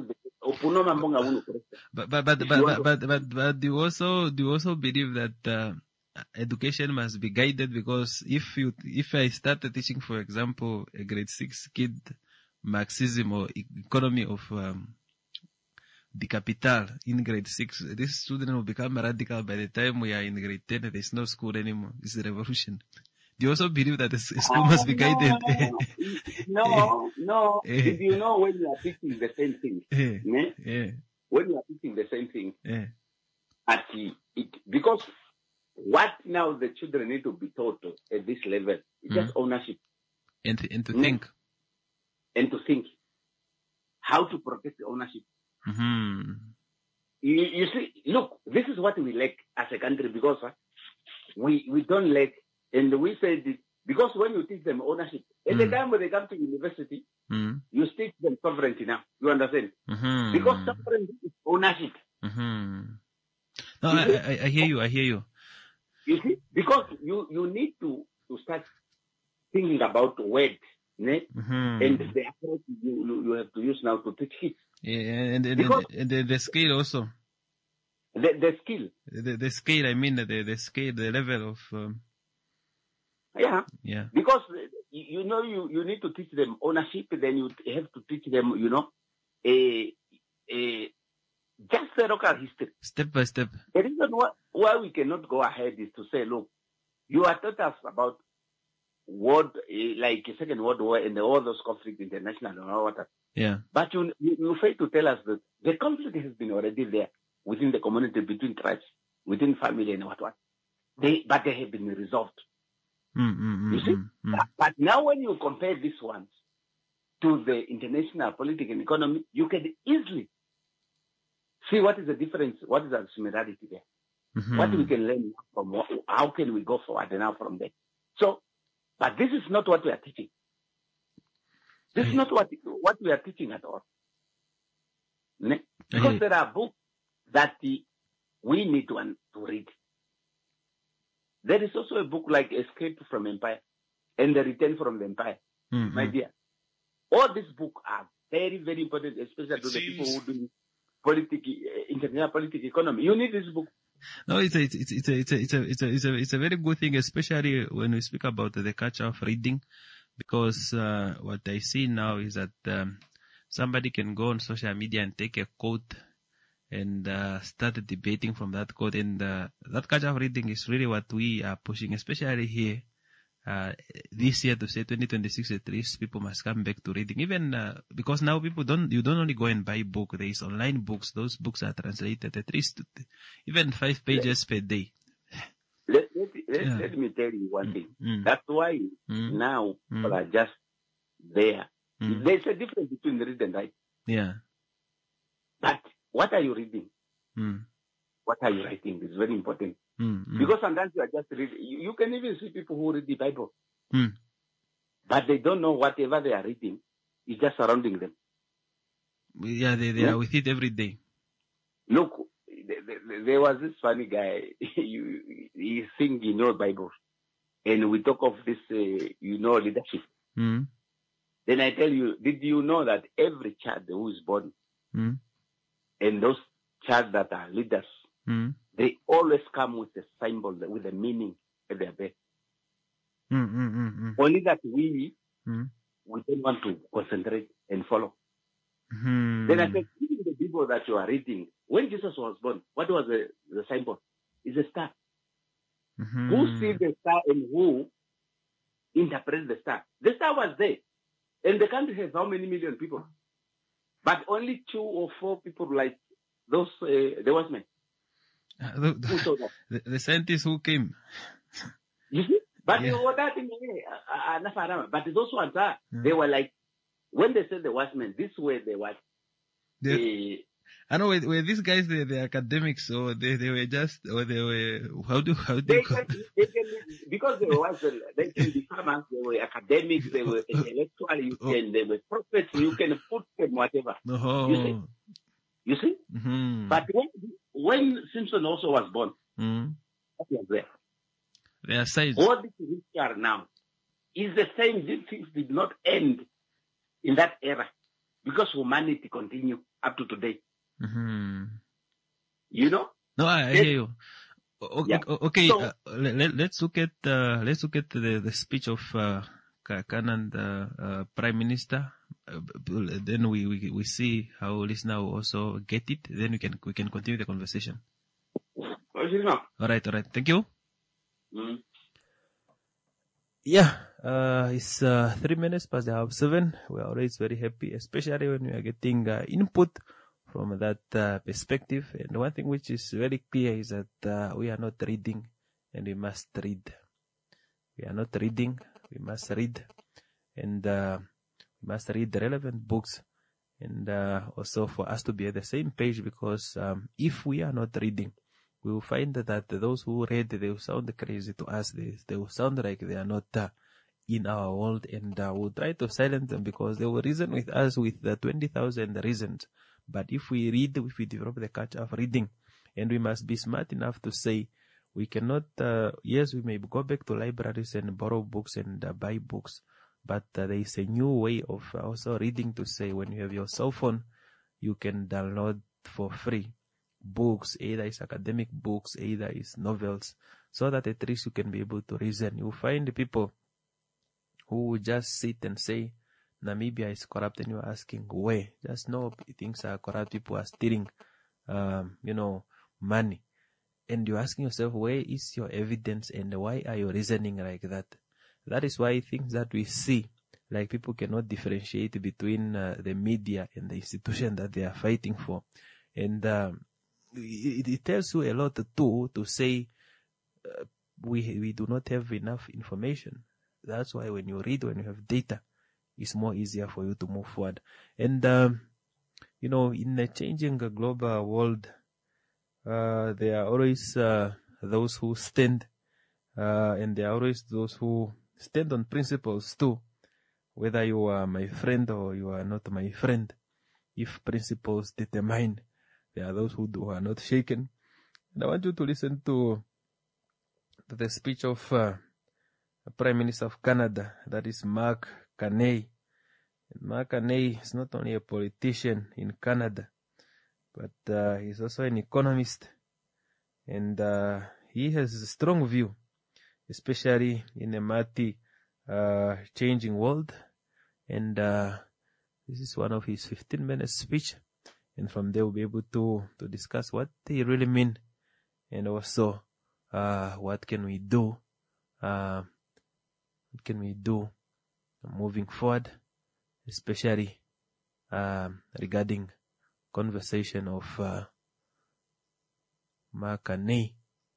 But do you also believe that education must be guided? Because if I started teaching, for example, a grade 6 kid Marxism or economy of the capital in grade 6, this student will become radical by the time we are in grade 10. There's no school anymore. It's a revolution. Do you also believe that the school must be guided? No. If you know when you are teaching the same thing, when you are teaching the same thing, because what now the children need to be taught at this level is just ownership. And to think. And to think. How to protect the ownership. You see, look, this is what we lack as a country because we don't lack. And we said it because when you teach them ownership, at the time when they come to university, you teach them sovereignty now. You understand? Because sovereignty is ownership. No, I hear you. You see, because you need to start thinking about words, and the approach you have to use now to teach kids. Yeah, and the skill also. The skill. The scale. I mean the scale, the level of. Yeah. Because you need to teach them ownership. Then you have to teach them, just the local history. Step by step. The reason why we cannot go ahead is to say, look, you are taught us about like Second World War and all those conflicts, international and all that. Yeah. But you fail to tell us that the conflict has been already there within the community, between tribes, within family and what. But they have been resolved. You see? But now when you compare these ones to the international political and economy, you can easily see what is the difference, what is the similarity there. What we can learn from, how can we go forward now from there. So, but this is not what we are teaching. This is not what we are teaching at all. Because there are books that we need to read. There is also a book like Escape from Empire and The Return from the Empire, my dear. All these books are very, very important, especially to the people who do international politics, economy. You need this book. No, it's a very good thing, especially when we speak about the culture of reading, because what I see now is that somebody can go on social media and take a quote and start debating from that quote, and that culture of reading is really what we are pushing, especially here this year, to say 2026 at least people must come back to reading, even because now you don't only go and buy book. There is online books. Those books are translated at least even 5 pages per day. Let me tell you one thing. That's why now people are just there. There's a difference between read and write. Yeah. But what are you reading? What are you writing? It's very important. Because sometimes you are just reading. You can even see people who read the Bible. But they don't know whatever they are reading is just surrounding them. Yeah, they are with it every day. Look, there was this funny guy. He sing, Bible. And we talk of this, leadership. Then I tell you, did you know that every child who is born, and those child that are leaders, they always come with a symbol, with a meaning at their birth. Only that we don't want to concentrate and follow. Then I said, even the people that you are reading, when Jesus was born, what was the symbol? It's a star. Who sees the star and who interprets the star? The star was there. And the country has how many million people? But only 2 or 4 people like those, the watchmen. The scientists who came. You see? But but those ones they were like, when they said the watchmen, this way they were. I know, were these guys the academics, or they were just, or they were, how do because they were they can be farmers, they were academics, they were intellectual, they were prophets, you can put them whatever. You see? But when Simpson also was born, what was there? Their size. All these things are now is the same. These things did not end in that era because humanity continued up to today. No, I hear you. Okay, so, let's look at the speech of Kanan, the Prime Minister. Then we see how listener will also get it. Then we can continue the conversation. All right. Thank you. Yeah, it's 3 minutes past the 7:30. We are always very happy, especially when we are getting input from that perspective. And one thing which is very clear is that we are not reading, and we must read. We are not reading, we must read. And we must read the relevant books, and also for us to be at the same page, because if we are not reading, we will find that those who read, they will sound crazy to us. They will sound like they are not in our world, and we'll try to silence them because they will reason with us with 20,000 reasons. But if we read, if we develop the culture of reading, and we must be smart enough to say, we cannot, yes, we may go back to libraries and borrow books and buy books, but there is a new way of also reading, to say, when you have your cell phone, you can download for free books, either it's academic books, either it's novels, so that at least you can be able to reason. You find people who would just sit and say Namibia is corrupt, and you're asking where. Just know things are corrupt. People are stealing, money. And you're asking yourself, where is your evidence and why are you reasoning like that? That is why things that we see, like people cannot differentiate between the media and the institution that they are fighting for. And it tells you a lot too, to say we do not have enough information. That's why when you read, when you have data, it's more easier for you to move forward. And, in a changing global world, there are always those who stand, and there are always those who stand on principles too. Whether you are my friend or you are not my friend, if principles determine, there are those who are not shaken. And I want you to listen to the speech of the Prime Minister of Canada, that is Mark Carney. And Mark Carney is not only a politician in Canada, but he's also an economist, and he has a strong view, especially in a changing world. And this is one of his 15-minute speech, and from there we'll be able to discuss what they really mean, and also what can we do moving forward, especially regarding conversation of Mark Carney.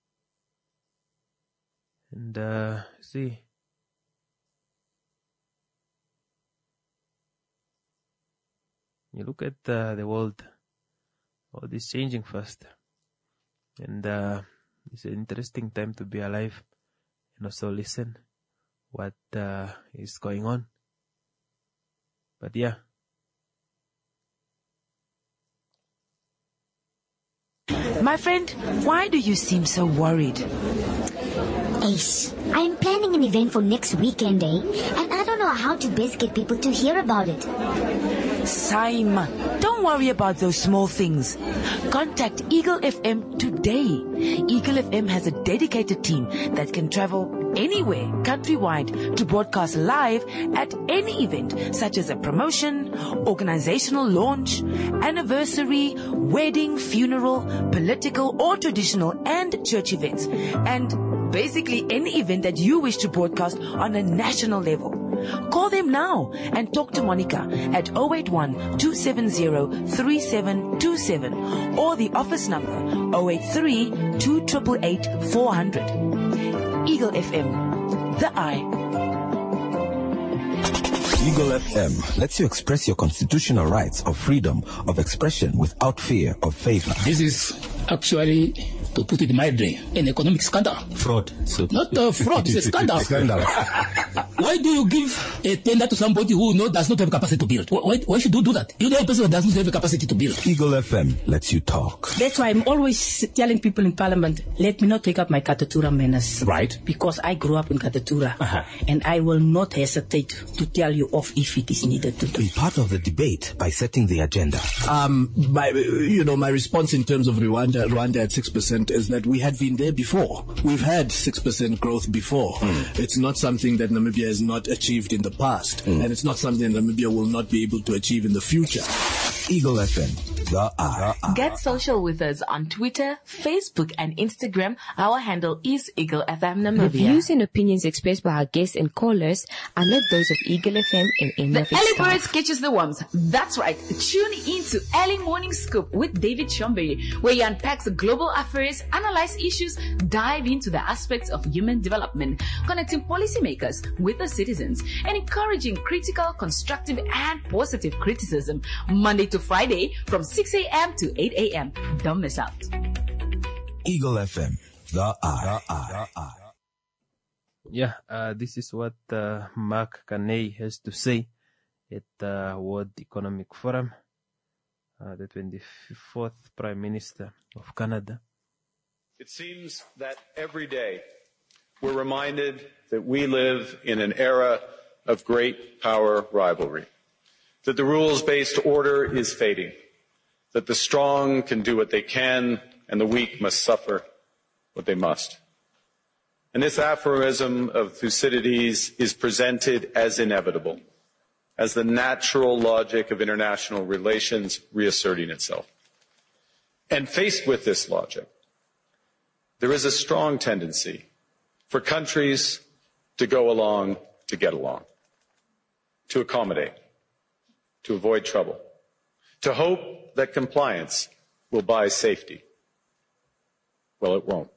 And see, you look at the world, all this changing fast, and it's an interesting time to be alive, and also listen what is going on. But yeah. My friend, why do you seem so worried? Ace, I'm planning an event for next weekend, and I don't know how to best get people to hear about it. Simon, don't worry about those small things. Contact Eagle FM today. Eagle FM has a dedicated team that can travel anywhere countrywide to broadcast live at any event, such as a promotion, organizational launch, anniversary, wedding, funeral, political or traditional and church events, and basically any event that you wish to broadcast on a national level. Call them now and talk to Monica at 081-270-3727 or the office number 083-288-400. Eagle FM, the eye. Eagle FM lets you express your constitutional rights of freedom of expression without fear of favor. This is actually, to put it mildly, an economic scandal. Fraud. Not fraud, it's a scandal. Why do you give a tender to somebody who does not have capacity to build? Why should you do that? You know a person who doesn't have the capacity to build. Eagle FM lets you talk. That's why I'm always telling people in Parliament, let me not take up my Katatura manners. Right. Because I grew up in Katatura. And I will not hesitate to tell you off if it is needed to do. Be part of the debate by setting the agenda. My response in terms of Rwanda at 6% is that we had been there before. We've had 6% growth before. It's not something that Namibia has not achieved in the past, and it's not something Namibia will not be able to achieve in the future. Eagle FM, the eye. Get social with us on Twitter, Facebook, and Instagram. Our handle is Eagle FM Namibia. The views and opinions expressed by our guests and callers are not those of Eagle FM and any of its Early staff. Birds catches the worms. That's right. Tune in to Early Morning Scoop with David Chombe, where he unpacks global affairs, analyze issues, dive into the aspects of human development, connecting policymakers with the citizens, and encouraging critical, constructive, and positive criticism. Monday to Friday from 6 a.m. to 8 a.m. Don't miss out. Eagle FM, the eye. Yeah, this is what Mark Carney has to say at the World Economic Forum, the 24th Prime Minister of Canada. It seems that every day we're reminded that we live in an era of great power rivalry, that the rules-based order is fading, that the strong can do what they can and the weak must suffer what they must. And this aphorism of Thucydides is presented as inevitable, as the natural logic of international relations reasserting itself. And faced with this logic, there is a strong tendency for countries to go along to get along, to accommodate, to avoid trouble, to hope that compliance will buy safety. Well, it won't.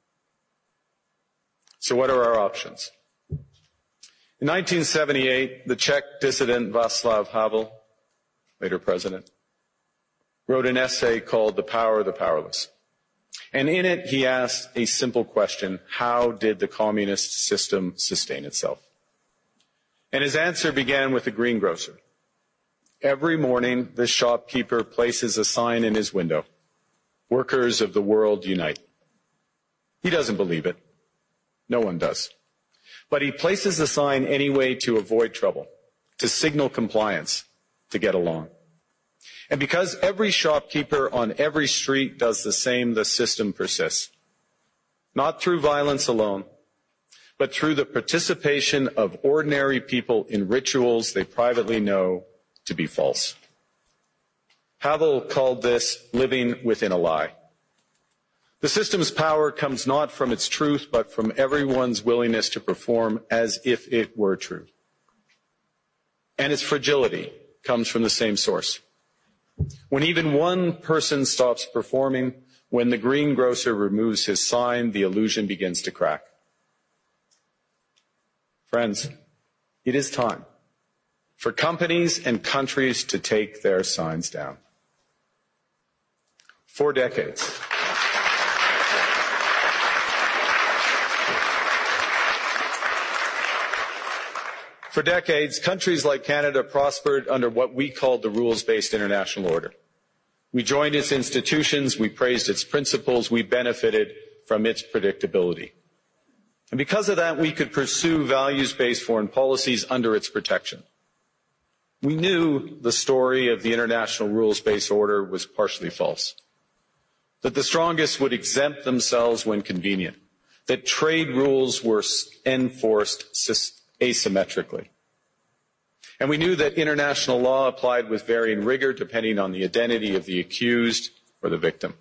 So what are our options? In 1978, the Czech dissident Václav Havel, later president, wrote an essay called The Power of the Powerless. And in it, he asked a simple question: how did the communist system sustain itself? And his answer began with the greengrocer. Every morning, this shopkeeper places a sign in his window: "Workers of the world unite." He doesn't believe it. No one does. But he places the sign anyway to avoid trouble, to signal compliance, to get along. And because every shopkeeper on every street does the same, the system persists. Not through violence alone, but through the participation of ordinary people in rituals they privately know to be false. Havel called this living within a lie. The system's power comes not from its truth, but from everyone's willingness to perform as if it were true. And its fragility comes from the same source. When even one person stops performing, when the greengrocer removes his sign, the illusion begins to crack. Friends, it is time for companies and countries to take their signs down. For decades, countries like Canada prospered under what we called the rules-based international order. We joined its institutions, we praised its principles, we benefited from its predictability. And because of that, we could pursue values-based foreign policies under its protection. We knew the story of the international rules-based order was partially false, that the strongest would exempt themselves when convenient, that trade rules were enforced asymmetrically. And we knew that international law applied with varying rigor depending on the identity of the accused or the victim.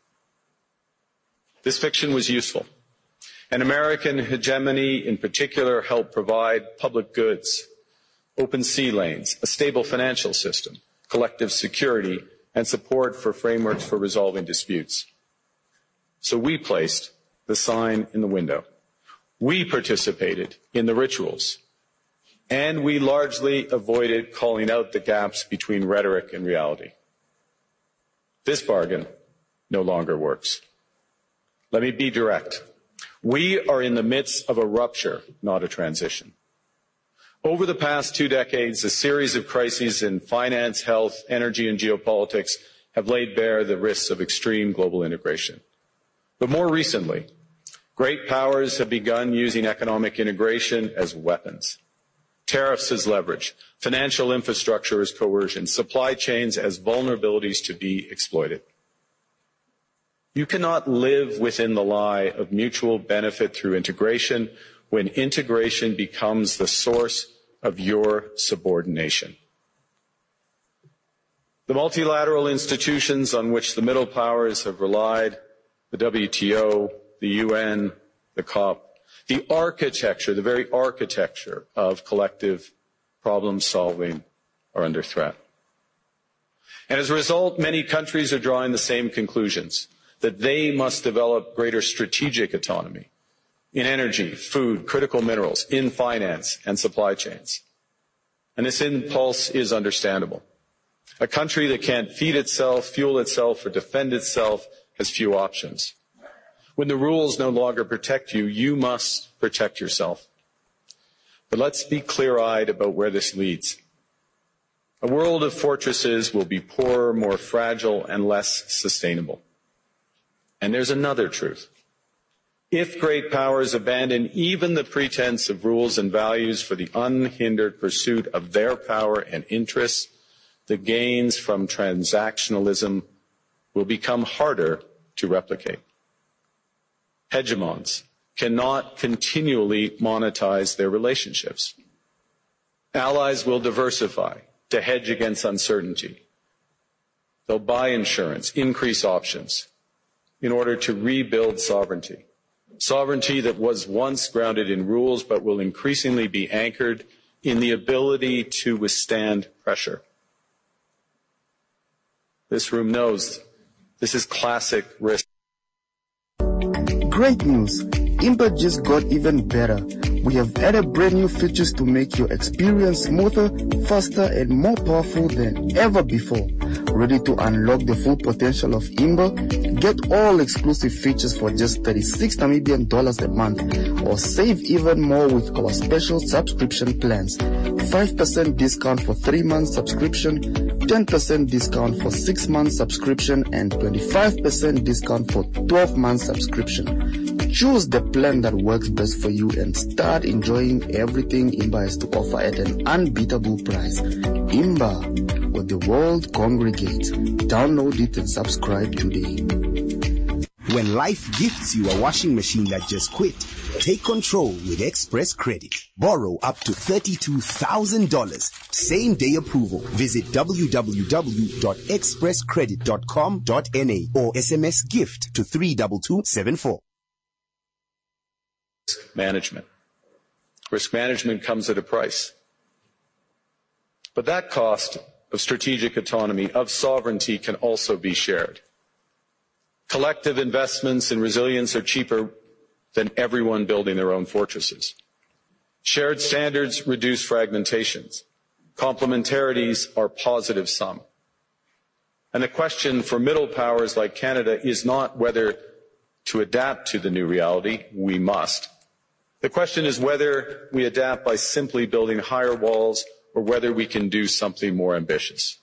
This fiction was useful. And American hegemony in particular helped provide public goods, open sea lanes, a stable financial system, collective security, and support for frameworks for resolving disputes. So we placed the sign in the window. We participated in the rituals, and we largely avoided calling out the gaps between rhetoric and reality. This bargain no longer works. Let me be direct. We are in the midst of a rupture, not a transition. Over the past 2 decades, a series of crises in finance, health, energy, and geopolitics have laid bare the risks of extreme global integration. But more recently, great powers have begun using economic integration as weapons. Tariffs as leverage, financial infrastructure as coercion, supply chains as vulnerabilities to be exploited. You cannot live within the lie of mutual benefit through integration when integration becomes the source of your subordination. The multilateral institutions on which the middle powers have relied, the WTO, the UN, the COP, the architecture, the very architecture of collective problem solving are under threat. And as a result, many countries are drawing the same conclusions, that they must develop greater strategic autonomy in energy, food, critical minerals, in finance and supply chains. And this impulse is understandable. A country that can't feed itself, fuel itself, or defend itself has few options. When the rules no longer protect you, you must protect yourself. But let's be clear-eyed about where this leads. A world of fortresses will be poorer, more fragile, and less sustainable. And there's another truth. If great powers abandon even the pretense of rules and values for the unhindered pursuit of their power and interests, the gains from transactionalism will become harder to replicate. Hegemons, cannot continually monetize their relationships. Allies will diversify to hedge against uncertainty. They'll buy insurance, increase options in order to rebuild sovereignty. Sovereignty that was once grounded in rules but will increasingly be anchored in the ability to withstand pressure. This room knows this is classic risk. Great news! Imba just got even better. We have added brand new features to make your experience smoother, faster, and more powerful than ever before. Ready to unlock the full potential of Imba? Get all exclusive features for just 36 Namibian dollars a month, or save even more with our special subscription plans. 5% discount for 3 months subscription, 10% discount for 6 months subscription, and 25% discount for 12 months subscription. Choose the plan that works best for you and start enjoying everything Imba has to offer at an unbeatable price. Imba, where the world congregates. Download it and subscribe today. When life gifts you a washing machine that just quit, take control with Express Credit. Borrow up to $32,000. Same day approval. Visit www.expresscredit.com.na or SMS gift to 32274. Management. Risk management comes at a price. But that cost of strategic autonomy, of sovereignty, can also be shared. Collective investments in resilience are cheaper than everyone building their own fortresses. Shared standards reduce fragmentations. Complementarities are positive sum. And the question for middle powers like Canada is not whether to adapt to the new reality. We must. The question is whether we adapt by simply building higher walls or whether we can do something more ambitious.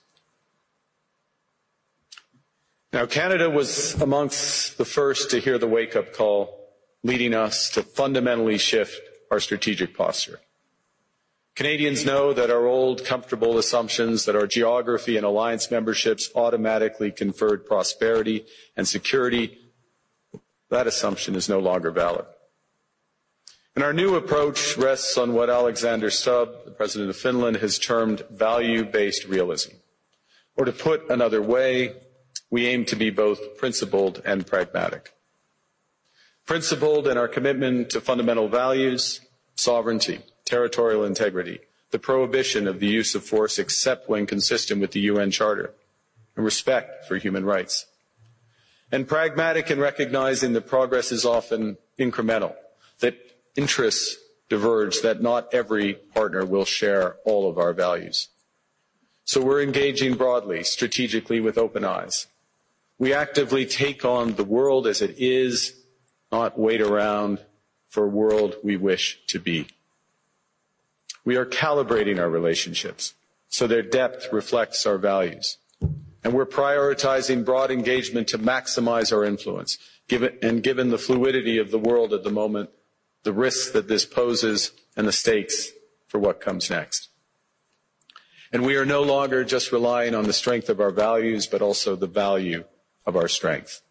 Now, Canada was amongst the first to hear the wake-up call, leading us to fundamentally shift our strategic posture. Canadians know that our old, comfortable assumptions that our geography and alliance memberships automatically conferred prosperity and security, that assumption is no longer valid. And our new approach rests on what Alexander Stubb, the President of Finland, has termed value-based realism. Or to put another way, we aim to be both principled and pragmatic. Principled in our commitment to fundamental values, sovereignty, territorial integrity, the prohibition of the use of force except when consistent with the UN Charter, and respect for human rights. And pragmatic in recognizing that progress is often incremental, that interests diverge, that not every partner will share all of our values. So we're engaging broadly, strategically, with open eyes. We actively take on the world as it is, not wait around for a world we wish to be. We are calibrating our relationships so their depth reflects our values. And we're prioritizing broad engagement to maximize our influence, given the fluidity of the world at the moment, the risks that this poses, and the stakes for what comes next. And we are no longer just relying on the strength of our values, but also the value of our strength.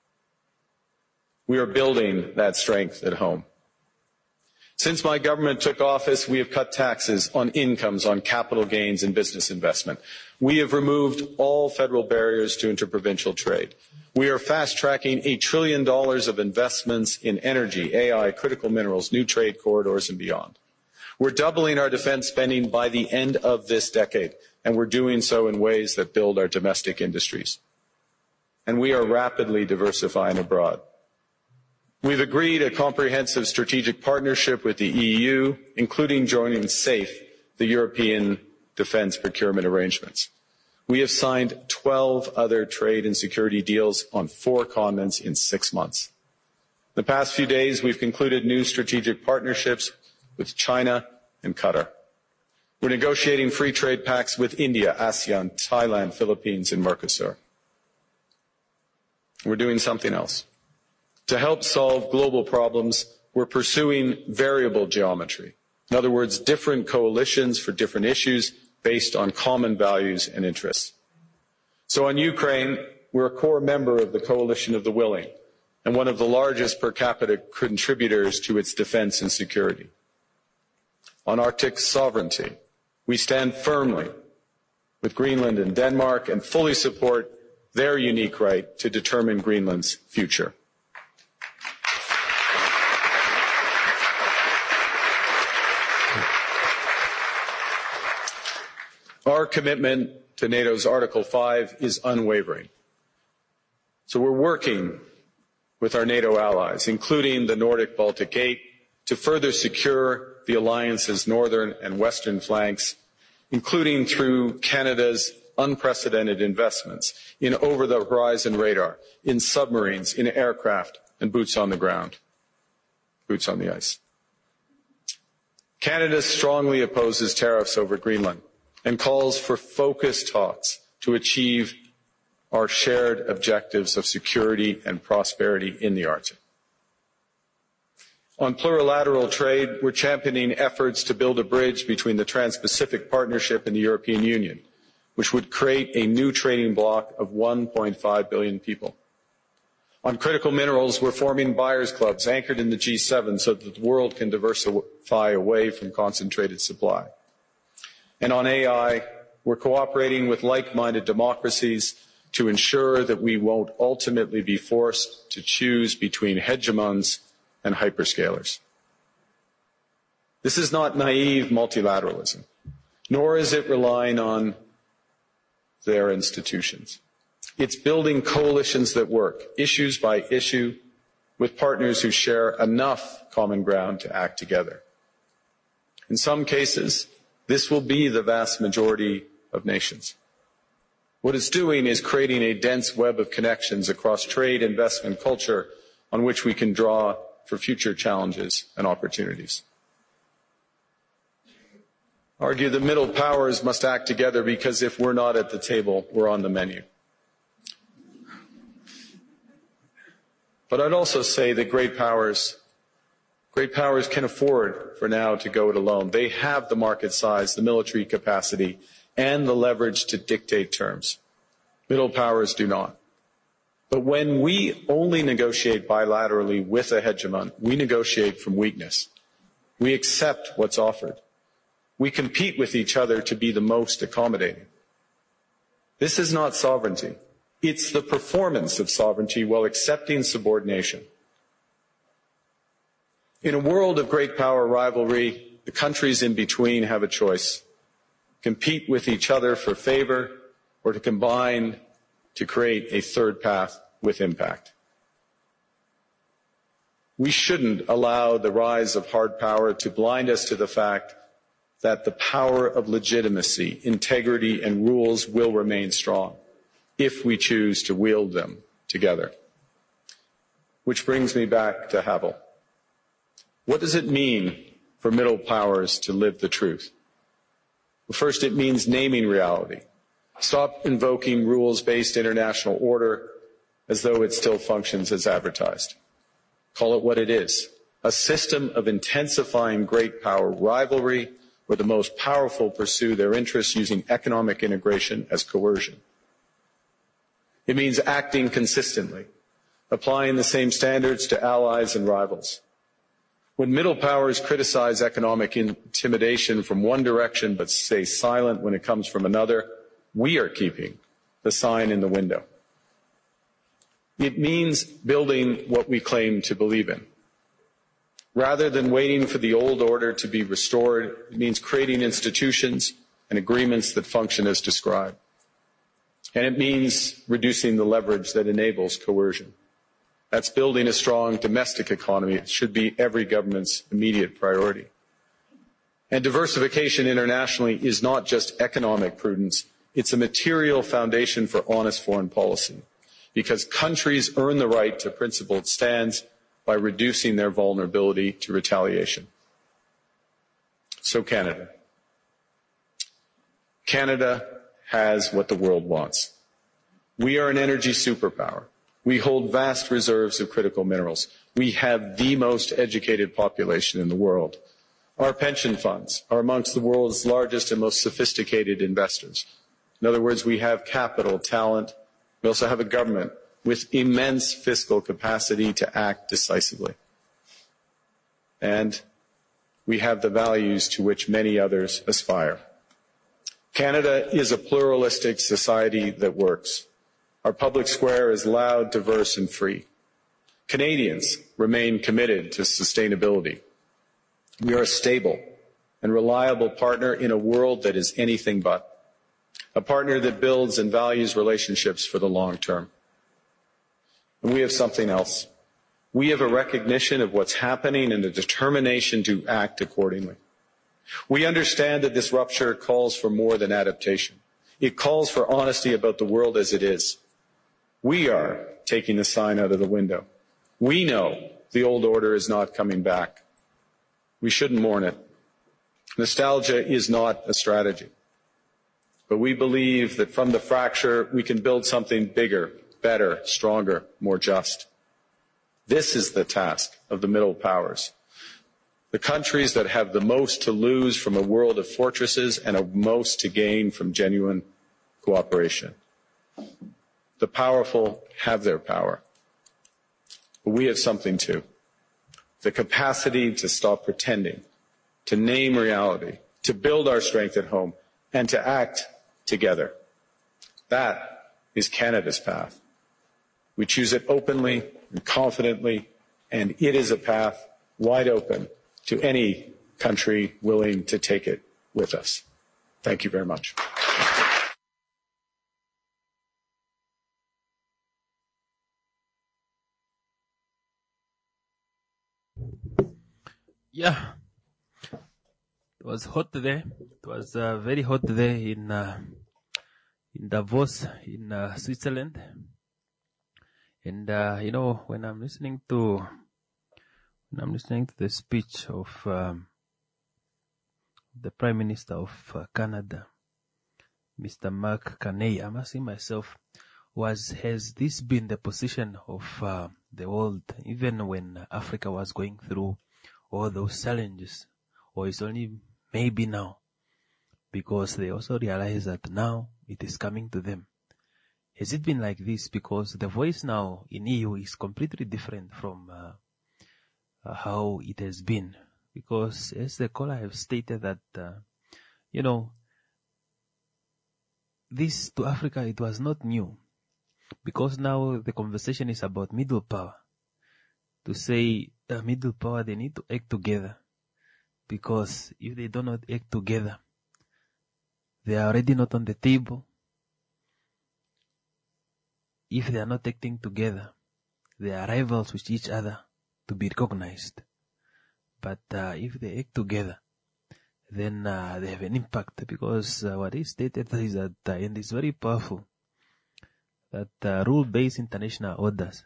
We are building that strength at home. Since my government took office, we have cut taxes on incomes, on capital gains and business investment. We have removed all federal barriers to interprovincial trade. We are fast-tracking $1 trillion of investments in energy, AI, critical minerals, new trade corridors, and beyond. We're doubling our defense spending by the end of this decade, and we're doing so in ways that build our domestic industries. And we are rapidly diversifying abroad. We've agreed a comprehensive strategic partnership with the EU, including joining SAFE, the European Defence Procurement Arrangements. We have signed 12 other trade and security deals on 4 continents in 6 months. In the past few days, we've concluded new strategic partnerships with China and Qatar. We're negotiating free trade pacts with India, ASEAN, Thailand, Philippines, and Mercosur. We're doing something else. To help solve global problems, we're pursuing variable geometry. In other words, different coalitions for different issues based on common values and interests. So on Ukraine, we're a core member of the Coalition of the Willing, and one of the largest per capita contributors to its defense and security. On Arctic sovereignty, we stand firmly with Greenland and Denmark and fully support their unique right to determine Greenland's future. Our commitment to NATO's Article 5 is unwavering. So we're working with our NATO allies, including the Nordic Baltic Gate, to further secure the alliance's northern and western flanks, including through Canada's unprecedented investments in over-the-horizon radar, in submarines, in aircraft, and boots on the ground, boots on the ice. Canada strongly opposes tariffs over Greenland and calls for focused talks to achieve our shared objectives of security and prosperity in the Arctic. On plurilateral trade, we're championing efforts to build a bridge between the Trans-Pacific Partnership and the European Union, which would create a new trading bloc of 1.5 billion people. On critical minerals, we're forming buyers clubs anchored in the G7 so that the world can diversify away from concentrated supply. And on AI, we're cooperating with like-minded democracies to ensure that we won't ultimately be forced to choose between hegemons and hyperscalers. This is not naive multilateralism, nor is it relying on their institutions. It's building coalitions that work, issues by issue, with partners who share enough common ground to act together. In some cases, this will be the vast majority of nations. What it's doing is creating a dense web of connections across trade, investment, culture, on which we can draw for future challenges and opportunities. Argue the middle powers must act together because if we're not at the table, we're on the menu. But I'd also say that great powers can afford for now to go it alone. They have the market size, the military capacity, and the leverage to dictate terms. Middle powers do not. But when we only negotiate bilaterally with a hegemon, we negotiate from weakness. We accept what's offered. We compete with each other to be the most accommodating. This is not sovereignty. It's the performance of sovereignty while accepting subordination. In a world of great power rivalry, the countries in between have a choice: compete with each other for favor, or to combine to create a third path with impact. We shouldn't allow the rise of hard power to blind us to the fact that the power of legitimacy, integrity, and rules will remain strong if we choose to wield them together. Which brings me back to Havel. What does it mean for middle powers to live the truth? Well, first, it means naming reality. Stop invoking rules-based international order as though it still functions as advertised. Call it what it is: a system of intensifying great power rivalry where the most powerful pursue their interests using economic integration as coercion. It means acting consistently, applying the same standards to allies and rivals. When middle powers criticize economic intimidation from one direction but stay silent when it comes from another, we are keeping the sign in the window. It means building what we claim to believe in. Rather than waiting for the old order to be restored, it means creating institutions and agreements that function as described. And it means reducing the leverage that enables coercion. That's building a strong domestic economy. It should be every government's immediate priority. And diversification internationally is not just economic prudence. It's a material foundation for honest foreign policy, because countries earn the right to principled stands by reducing their vulnerability to retaliation. So Canada. Canada has what the world wants. We are an energy superpower. We hold vast reserves of critical minerals. We have the most educated population in the world. Our pension funds are amongst the world's largest and most sophisticated investors. In other words, we have capital, talent. We also have a government with immense fiscal capacity to act decisively. And we have the values to which many others aspire. Canada is a pluralistic society that works. Our public square is loud, diverse, and free. Canadians remain committed to sustainability. We are a stable and reliable partner in a world that is anything but. A partner that builds and values relationships for the long term. And we have something else. We have a recognition of what's happening and a determination to act accordingly. We understand that this rupture calls for more than adaptation. It calls for honesty about the world as it is. We are taking the sign out of the window. We know the old order is not coming back. We shouldn't mourn it. Nostalgia is not a strategy. But we believe that from the fracture, we can build something bigger, better, stronger, more just. This is the task of the middle powers. The countries that have the most to lose from a world of fortresses and the most to gain from genuine cooperation. The powerful have their power. But we have something too. The capacity to stop pretending, to name reality, to build our strength at home, and to act together. That is Canada's path. We choose it openly and confidently, and it is a path wide open to any country willing to take it with us. Thank you very much. Yeah, it was hot there. It was very hot there in Davos, in Switzerland. And you know, when I'm listening to the speech of the Prime Minister of Canada, Mr. Mark Carney, I'm asking myself, has this been the position of the world even when Africa was going through all those challenges, or it's only maybe now, because they also realize that now it is coming to them? Has it been like this? Because the voice now in EU is completely different from how it has been. Because as the caller have stated that, you know, this to Africa, it was not new. Because now the conversation is about middle power. To say middle power, they need to act together. Because if they do not act together, they are already not on the table. If they are not acting together, they are rivals with each other to be recognized. But if they act together, then they have an impact, because what is stated is that, and it's very powerful, that rule-based international orders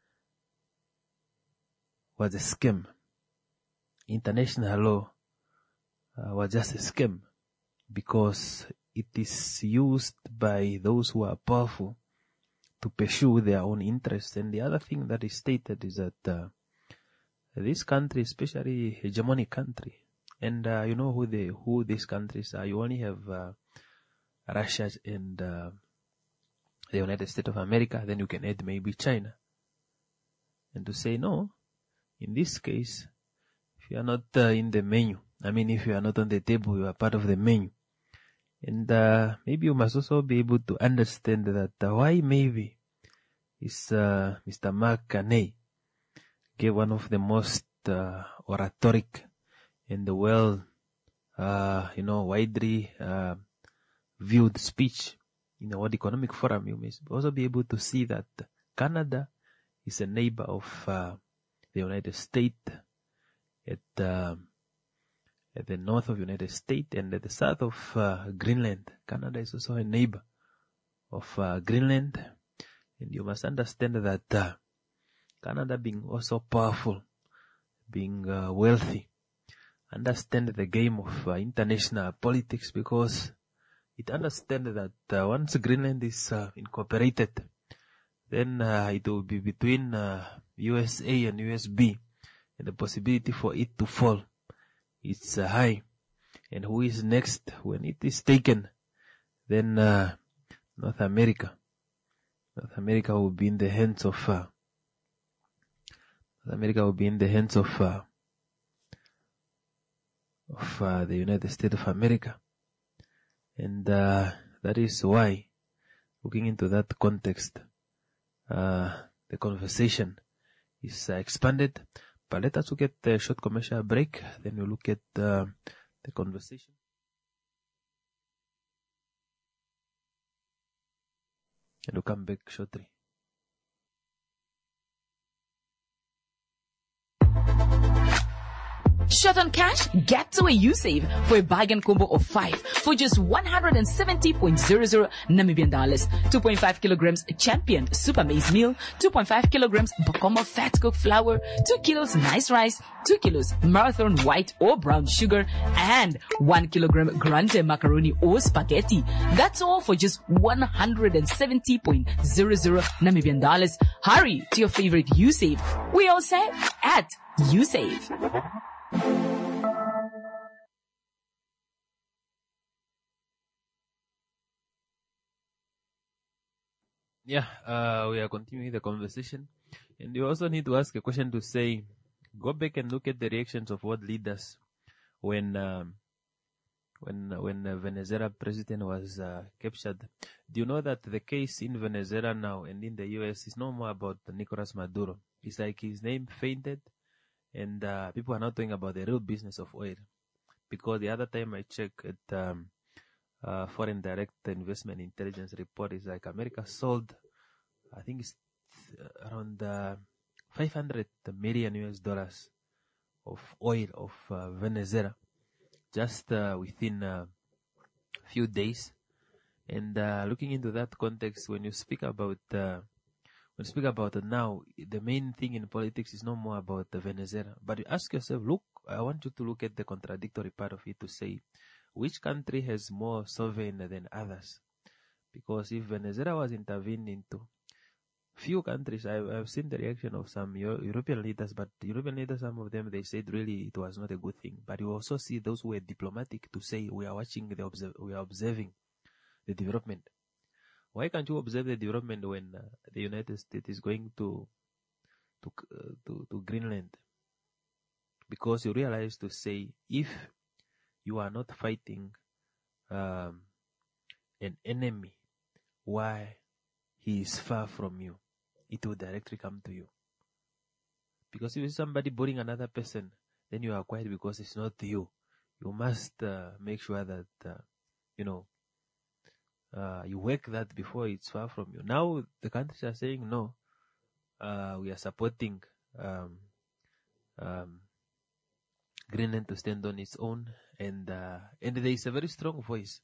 was a scam. International law was just a scam, because it is used by those who are powerful to pursue their own interests. And the other thing that is stated is that this country, especially hegemonic country, and you know who these countries are. You only have Russia and the United States of America. Then you can add maybe China. And to say no, in this case, if you are not in the menu, I mean, if you are not on the table, you are part of the menu. And maybe you must also be able to understand that why maybe is Mr. Mark Carney gave one of the most oratoric and the widely viewed speech in the World Economic Forum. You may also be able to see that Canada is a neighbor of the United States at the north of the United States, and at the south of Greenland. Canada is also a neighbor of Greenland. And you must understand that Canada, being also powerful, being wealthy, understand the game of international politics, because it understands that once Greenland is incorporated, then it will be between USA and USB, and the possibility for it to fall, it's high. And who is next when it is taken? Then North America. North America will be in the hands of the United States of America. And that is why, looking into that context, the conversation is expanded. But let us look at the short commercial break, then we'll look at the conversation. And we'll come back shortly. Short on cash? Get to a USave for a bargain combo of 5 for just 170.00 Namibian dollars. 2.5 kilograms Champion Super Maize Meal, 2.5 kilograms Bokoma Fat Cooked Flour, 2 kilos Nice Rice, 2 kilos Marathon White or Brown Sugar, and 1 kilogram Grande Macaroni or Spaghetti. That's all for just 170.00 Namibian dollars. Hurry to your favorite USave. We all save at USave. Yeah, we are continuing the conversation, and you also need to ask a question to say, go back and look at the reactions of world leaders when Venezuela president was captured. Do you know that the case in Venezuela now and in the US is no more about Nicolas Maduro? It's like his name fainted, and people are not talking about the real business of oil. Because the other time I checked at foreign direct investment intelligence report, is like America sold, I think it's around $500 million of oil of Venezuela just within a few days. And looking into that context, when you speak about now, the main thing in politics is no more about Venezuela. But you ask yourself, look, I want you to look at the contradictory part of it to say, which country has more sovereign than others? Because if Venezuela was intervened into, few countries, I've seen the reaction of some European leaders, but European leaders, some of them, they said really it was not a good thing. But you also see those who were diplomatic to say we are watching, we are observing the development. Why can't you observe the development when the United States is going to Greenland? Because you realize to say, if you are not fighting an enemy while he is far from you, it will directly come to you. Because if it's somebody bullying another person, then you are quiet because it's not you. You must make sure that, you work that before it's far from you. Now the countries are saying, no, we are supporting Greenland to stand on its own, and there is a very strong voice.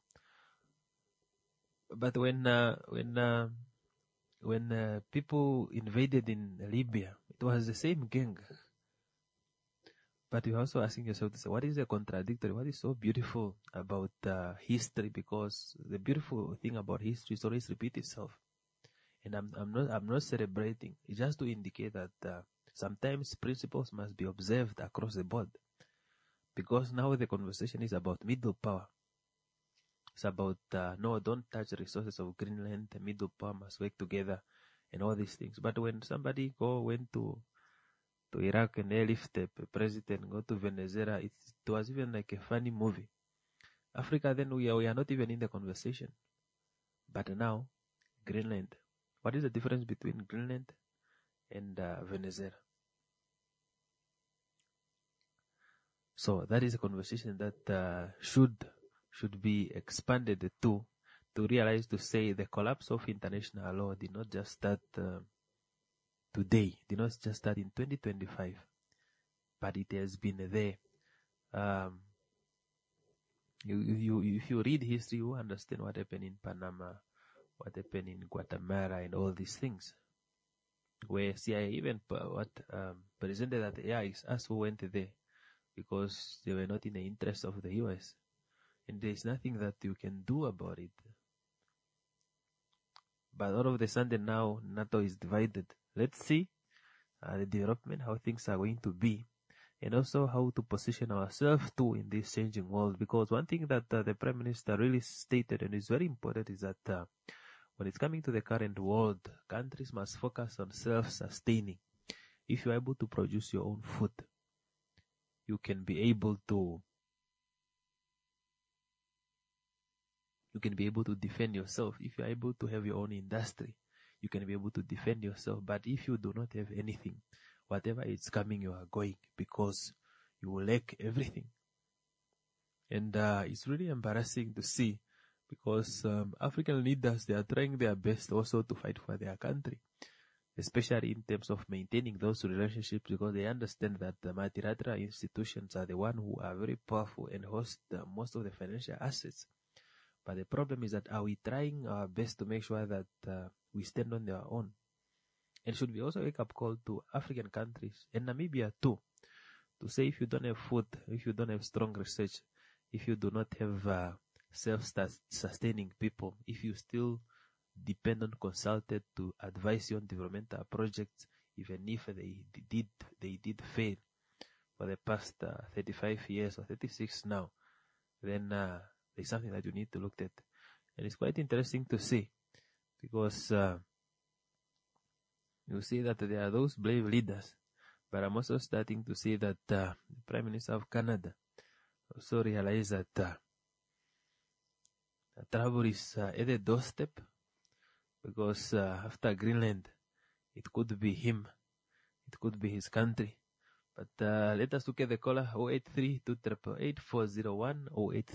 But when people invaded in Libya, it was the same gang. But you're also asking yourself to say, what is the contradictory? What is so beautiful about history? Because the beautiful thing about history is always repeat itself. And I'm not celebrating. It's just to indicate that sometimes principles must be observed across the board. Because now the conversation is about middle power. It's about, no, don't touch the resources of Greenland. The middle power must work together and all these things. But when somebody went to Iraq and airlift the president, go to Venezuela, it was even like a funny movie. Africa, then we are not even in the conversation. But now, Greenland. What is the difference between Greenland and Venezuela? So that is a conversation that should be expanded to realize, to say the collapse of international law did not just start today, did not just start in 2025, but it has been there. If you read history, you understand what happened in Panama, what happened in Guatemala, and all these things. Where CIA even presented that, yeah, it's us who went there because they were not in the interest of the US. And there's nothing that you can do about it. But all of a sudden now, NATO is divided. Let's see the development, how things are going to be, and also how to position ourselves too in this changing world. Because one thing that the Prime Minister really stated, and is very important, is that when it's coming to the current world, countries must focus on self-sustaining. If you're able to produce your own food, you can be able to defend yourself. If you're able to have your own industry, you can be able to defend yourself. But if you do not have anything, whatever is coming, you are going, because you will lack everything. And it's really embarrassing to see, because African leaders, they are trying their best also to fight for their country, especially in terms of maintaining those relationships, because they understand that the multilateral institutions are the ones who are very powerful and host most of the financial assets. But the problem is that, are we trying our best to make sure that we stand on their own? And should we also wake up call to African countries and Namibia too, to say, if you don't have food, if you don't have strong research, if you do not have self-sustaining people, if you still depend on consultants to advise you on developmental projects, even if they did fail for the past 35 years or 36 now, then there's something that you need to look at. And it's quite interesting to see, because you see that there are those brave leaders, but I'm also starting to see that the Prime Minister of Canada also realized that trouble is at the doorstep, because after Greenland, it could be him, it could be his country. But let us look at the caller, 083-288-401,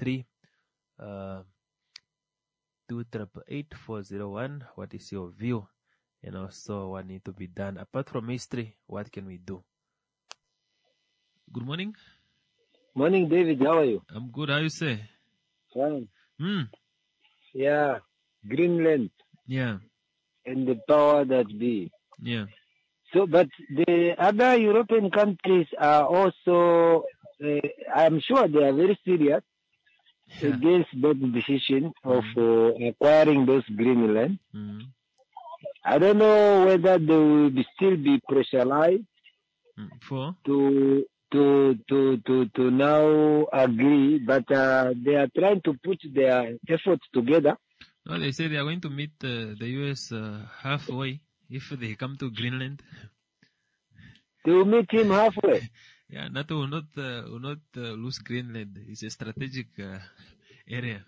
083-288-401. What is your view? And also, what needs to be done? Apart from history, what can we do? Good morning. Morning, David. How are you? I'm good. How you say? Fine. Yeah. Greenland. Yeah. And the power that be. Yeah. So, but the other European countries are also, I'm sure they are very serious against that decision of acquiring those Greenland. I don't know whether they will still be pressurized to now agree, but they are trying to put their efforts together. No, they say they are going to meet the US halfway if they come to Greenland. They will meet him halfway. Yeah, NATO will not lose Greenland. It's a strategic area.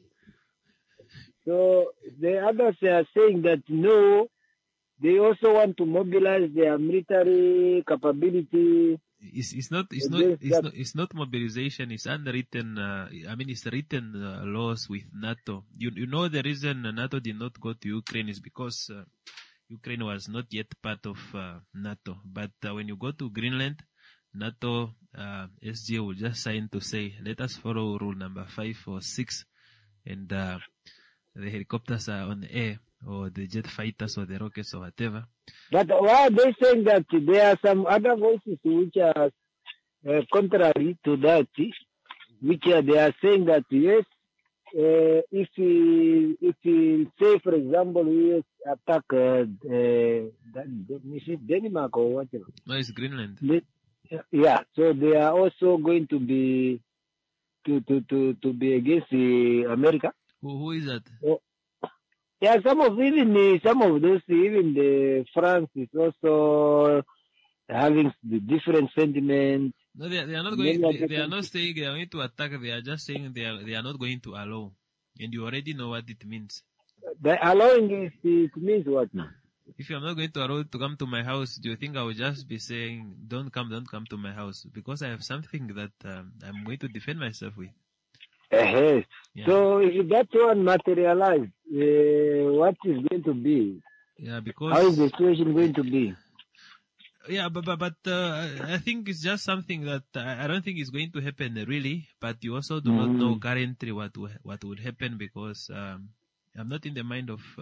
So the others are saying that no, they also want to mobilize their military capability. It's not mobilization. It's unwritten. It's written laws with NATO. You know the reason NATO did not go to Ukraine is because Ukraine was not yet part of NATO. But when you go to Greenland, NATO SG will just sign to say, let us follow rule number 5 or 6, and the helicopters are on the air, or the jet fighters, or the rockets, or whatever. But why are they saying that there are some other voices which are contrary to that, which they are saying that yes, if we say, for example, we attack Denmark or whatever. No, it's Greenland. Yeah, so they are also going to be against America. Who is that? Yeah, some of those, even the France is also having the different sentiments. No, they are not going. They are not saying they are going to attack. They are just saying they are not going to allow. And you already know what it means. The allowing it means what now? If you are not going to allow to come to my house, do you think I will just be saying, don't come to my house? Because I have something that I'm going to defend myself with. Yeah. So if that one materialized, what is going to be? Yeah, because how is the situation going to be? Yeah, but I think it's just something that I don't think is going to happen really. But you also do not know currently what would happen, because I'm not in the mind of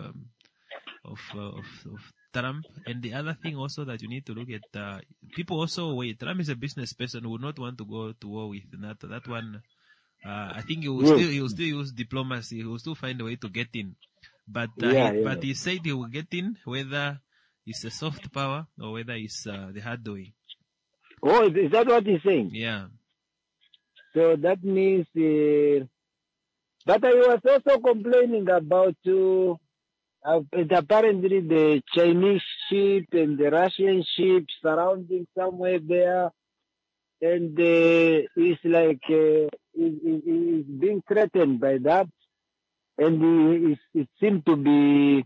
Trump. And the other thing also that you need to look at, people also wait. Trump is a business person who would not want to go to war with NATO. That one. I think he will still use diplomacy. He will still find a way to get in. But he said he will get in, whether it's a soft power or whether it's the hard way. Oh, is that what he's saying? Yeah. So that means, but I was also complaining about And apparently the Chinese ship and the Russian ship surrounding somewhere there, and it's like he's being threatened by that, and it seemed to be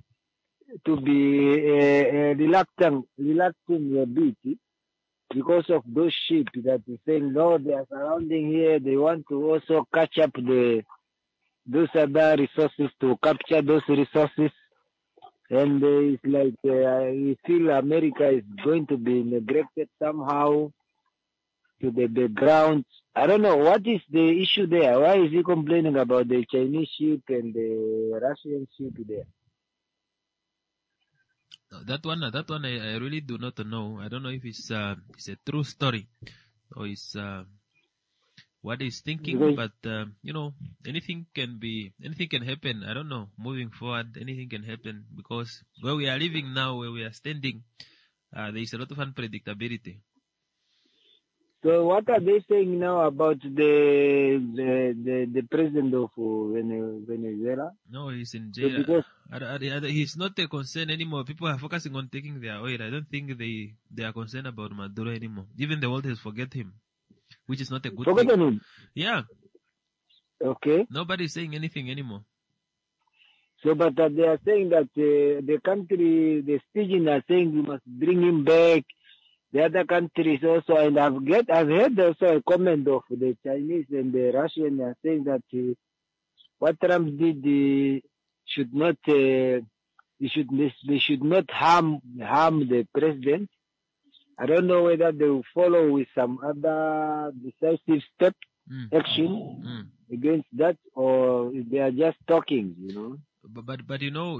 reluctant a bit because of those ships that is saying no, they are surrounding here. They want to also catch up those other resources, to capture those resources. And it's like we feel America is going to be neglected somehow to the background. I don't know, what is the issue there? Why is he complaining about the Chinese ship and the Russian ship there? That one I really do not know. I don't know if it's a true story or it's what he's thinking, but anything can happen. I don't know. Moving forward, anything can happen because where we are living now, where we are standing, there is a lot of unpredictability. So what are they saying now about the president of Venezuela? No, he's in jail. So he's not a concern anymore. People are focusing on taking their oil. I don't think they are concerned about Maduro anymore. Even the world has forget him, which is not a good thing. Him? Yeah. Okay. Nobody's saying anything anymore. So, but they are saying that the country, the Stigin are saying we must bring him back. The other countries also, and I've heard also a comment of the Chinese and the Russian are saying that what Trump did should not they should not harm the president. I don't know whether they will follow with some other decisive step action against that, or if they are just talking, But you know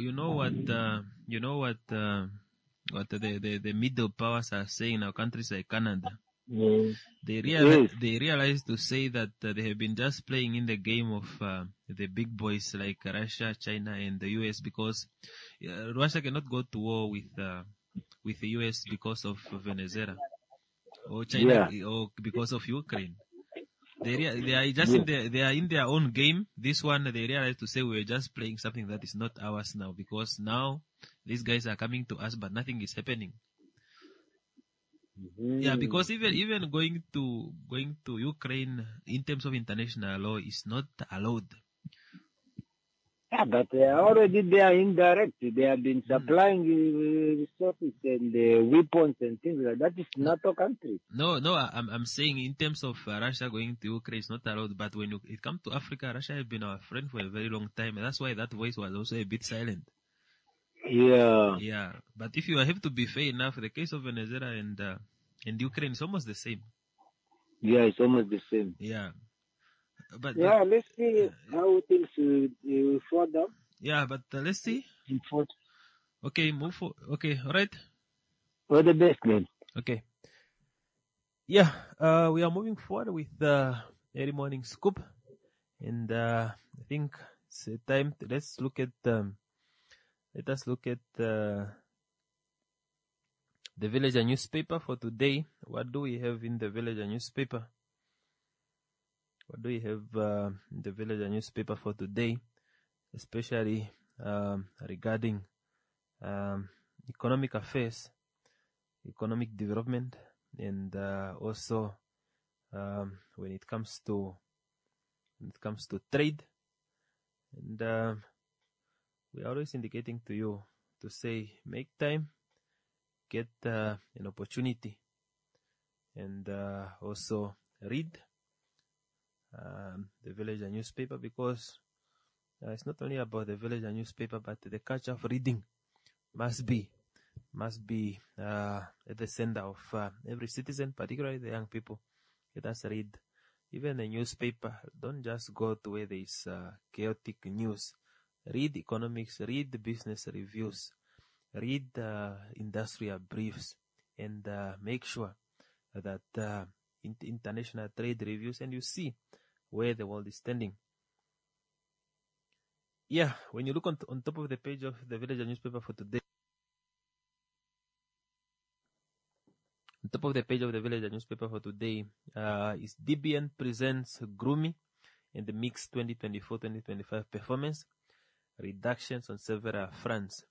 what the middle powers are saying now, countries like Canada. Yes. They realize to say that they have been just playing in the game of the big boys like Russia, China, and the US, because Russia cannot go to war with the US because of Venezuela, or China, or because of Ukraine. They are just they are in their own game. This one, they realize to say we're just playing something that is not ours now, because now these guys are coming to us, but nothing is happening. Yeah, because even going to Ukraine in terms of international law is not allowed. Yeah, but they are already there indirect. They have been supplying resources and weapons and things like that. Is NATO country. No, I'm saying in terms of Russia going to Ukraine, it's not allowed. But when it comes to Africa, Russia has been our friend for a very long time, and that's why that voice was also a bit silent. Yeah. Yeah, but if you have to be fair enough, the case of Venezuela and Ukraine is almost the same. Yeah, it's almost the same. Yeah. But let's see how things will further. Yeah, but let's see. Okay, move for. Okay, all right. All the best, man. Okay. Yeah, we are moving forward with the early morning scoop, and I think it's time to let us look at the Villager newspaper for today. What do we have in the Villager newspaper? What do we have in the Villager newspaper for today, especially regarding economic affairs, economic development, and also when it comes to trade. And we are always indicating to you to say, make time, get an opportunity, and also read the Villager newspaper, because it's not only about the Villager newspaper, but the culture of reading must be at the center of every citizen, particularly the young people. Let us read even the newspaper. Don't just go to where there is chaotic news. Read economics, read business reviews, read industrial briefs, and make sure that international trade reviews, and you see where the world is standing. Yeah, when you look on top of the page of the Villager newspaper for today, on top of the page of the Villager newspaper for today is DBN presents Groomy in the Mix 2024-2025 performance. reductions on several fronts.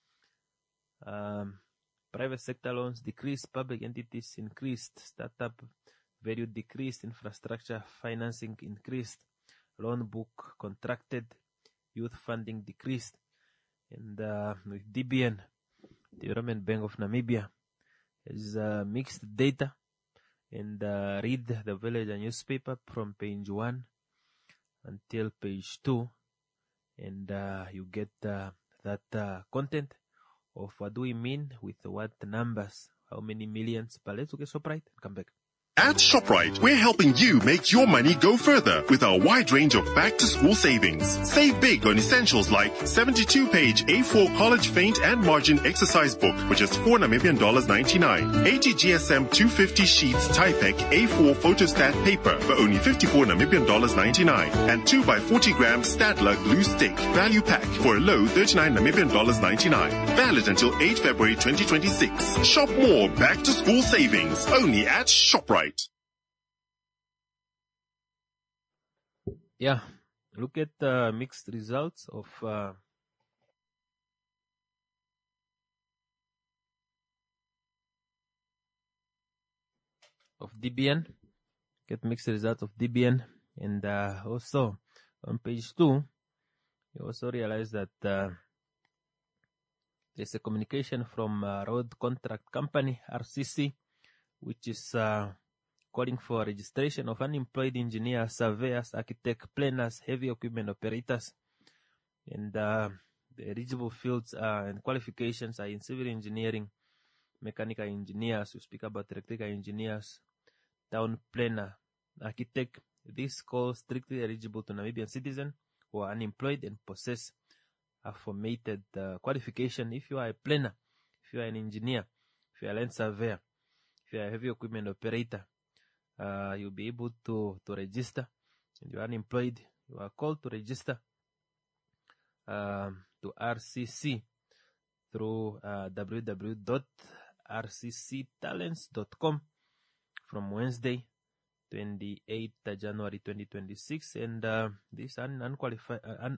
Private sector loans decreased, public entities increased, startup value decreased, infrastructure financing increased, loan book contracted, youth funding decreased. And with DBN, Development Bank of Namibia, is mixed data. And read the Villager newspaper from page 1 until page 2, and you get that content of what do we mean with what numbers, how many millions. But let's look at ShopRite and come back. At ShopRite, we're helping you make your money go further with our wide range of back-to-school savings. Save big on essentials like 72-page A4 college feint and margin exercise book for just $4 Namibian 99, 80 GSM 250 sheets Typek A4 photostat paper for only $54 Namibian 99, and 2x40 gram Stadler glue stick value pack for a low $39 Namibian 99. Valid until 8 February 2026. Shop more back-to-school savings only at ShopRite. Yeah, look at the mixed results of DBN. Get mixed results of DBN, and also on page 2, you also realize that there's a communication from Road Contract Company (RCC), which is calling for registration of unemployed engineers, surveyors, architects, planners, heavy equipment operators. And the eligible fields and qualifications are in civil engineering, mechanical engineers, we speak about electrical engineers, town planner, architect. These calls strictly eligible to Namibian citizens who are unemployed and possess a formatted qualification. If you are a planner, if you are an engineer, if you are a land surveyor, if you are a heavy equipment operator, you'll be able to register. And you are unemployed, you are called to register to RCC through www.rcctalents.com from Wednesday, 28 January 2026. And these unemployed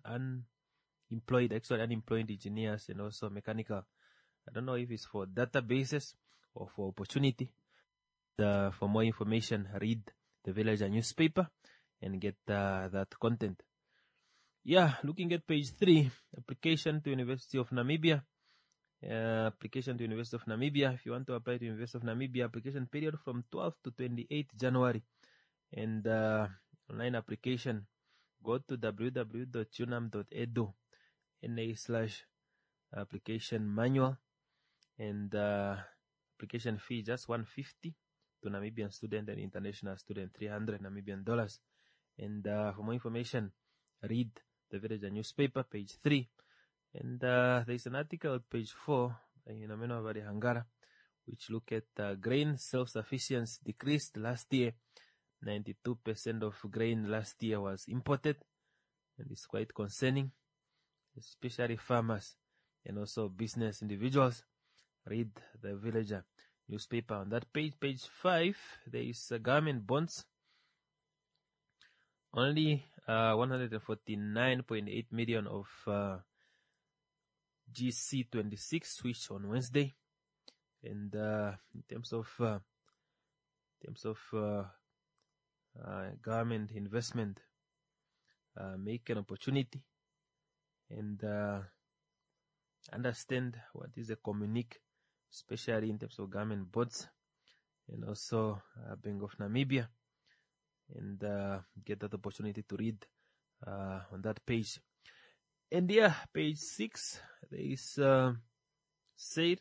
engineers and also mechanical, I don't know if it's for databases or for opportunity. For more information, read the Villager newspaper and get that content. Yeah, looking at page 3, application to University of Namibia. Application to University of Namibia. If you want to apply to University of Namibia, application period from 12 to 28 January. And online application, go to www.unam.edu NA/application manual, and application fee just $150 to Namibian student and international student, $300 Namibian dollars. And for more information, read the Villager newspaper, page 3. And there's an article at page 4 by Inameno Hangara, which look at grain self-sufficiency decreased last year. 92% of grain last year was imported, and it's quite concerning, especially farmers and also business individuals. Read the Villager newspaper on that page. Page 5, there is government bonds. Only 149.8 million of GC26 switched on Wednesday. And in terms of government investment, make an opportunity and understand what is a communique, especially in terms of government bonds, and also Bank of Namibia, and get that opportunity to read on that page. And yeah, page 6, there is said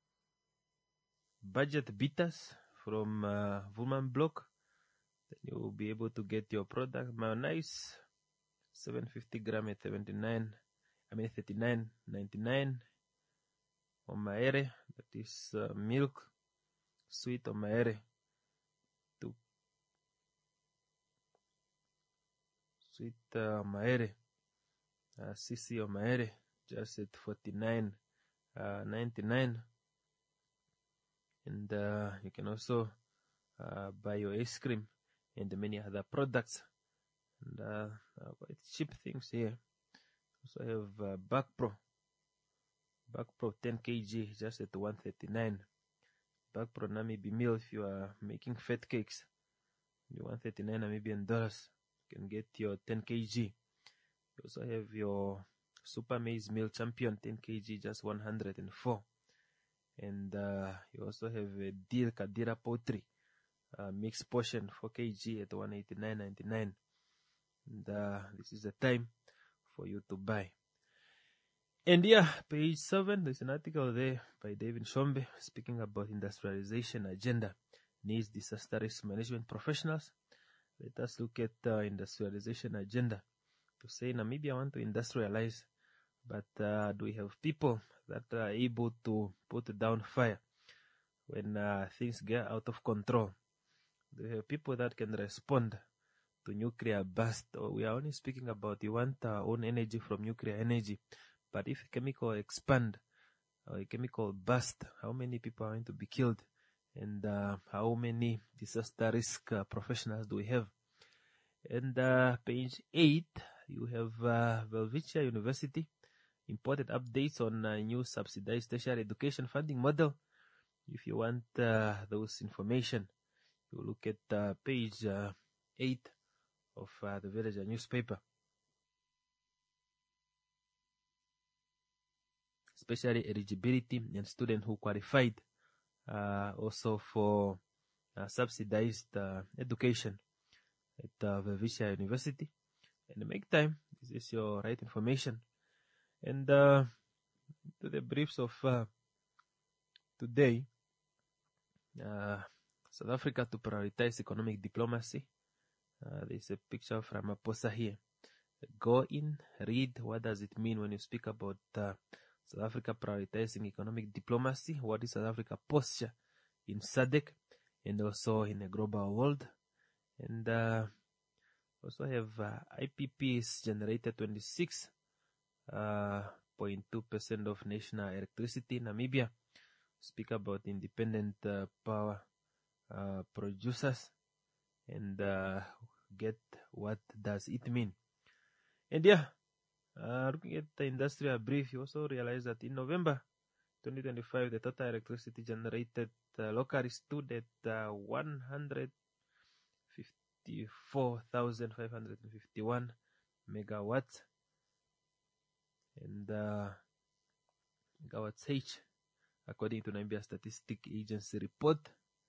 budget beaters from Woolman Block. Then you will be able to get your product. Mayonnaise, 750 gram at 39.99. Omaere, that is milk, sweet Omaere, sweet Omaere, CC Omaere, just at 49.99. And you can also buy your ice cream and many other products, and quite cheap things here. Also have Back Pro 10 kg just at 139. Back Pro Namibia meal if you are making fat cakes. The 139 Namibian dollars. You can get your 10 kg. You also have your Super Maize Meal Champion 10 kg just 104. And you also have a Deal Kadira Poultry mixed portion 4 kg at 189.99. And this is the time for you to buy. And yeah, page 7, there's an article there by David Shombe speaking about industrialization agenda needs disaster risk management professionals. Let us look at industrialization agenda. To say Namibia want to industrialize, but do we have people that are able to put down fire when things get out of control? Do we have people that can respond to nuclear burst? Or we are only speaking about you want our own energy from nuclear energy. But if a chemical expand or a chemical burst, how many people are going to be killed? And how many disaster risk professionals do we have? And page 8, you have Welwitschia University important updates on new subsidized tertiary education funding model. If you want those information, you look at page 8 of the Villager newspaper. Especially eligibility and students who qualified also for subsidized education at Welwitschia University. In the meantime, this is your right information. And to the briefs of today, South Africa to prioritize economic diplomacy. There's a picture of Ramaphosa here. Go in, read what does it mean when you speak about South Africa prioritizing economic diplomacy. What is South Africa's posture in SADC and also in a global world? And also have IPPs generated 26.2% of national electricity in Namibia. Speak about independent power producers and get what does it mean. And yeah, looking at the industrial brief, you also realize that in November 2025, the total electricity generated locally stood at 154,551 megawatts. And megawatts H, according to Namibia Statistic Agency report.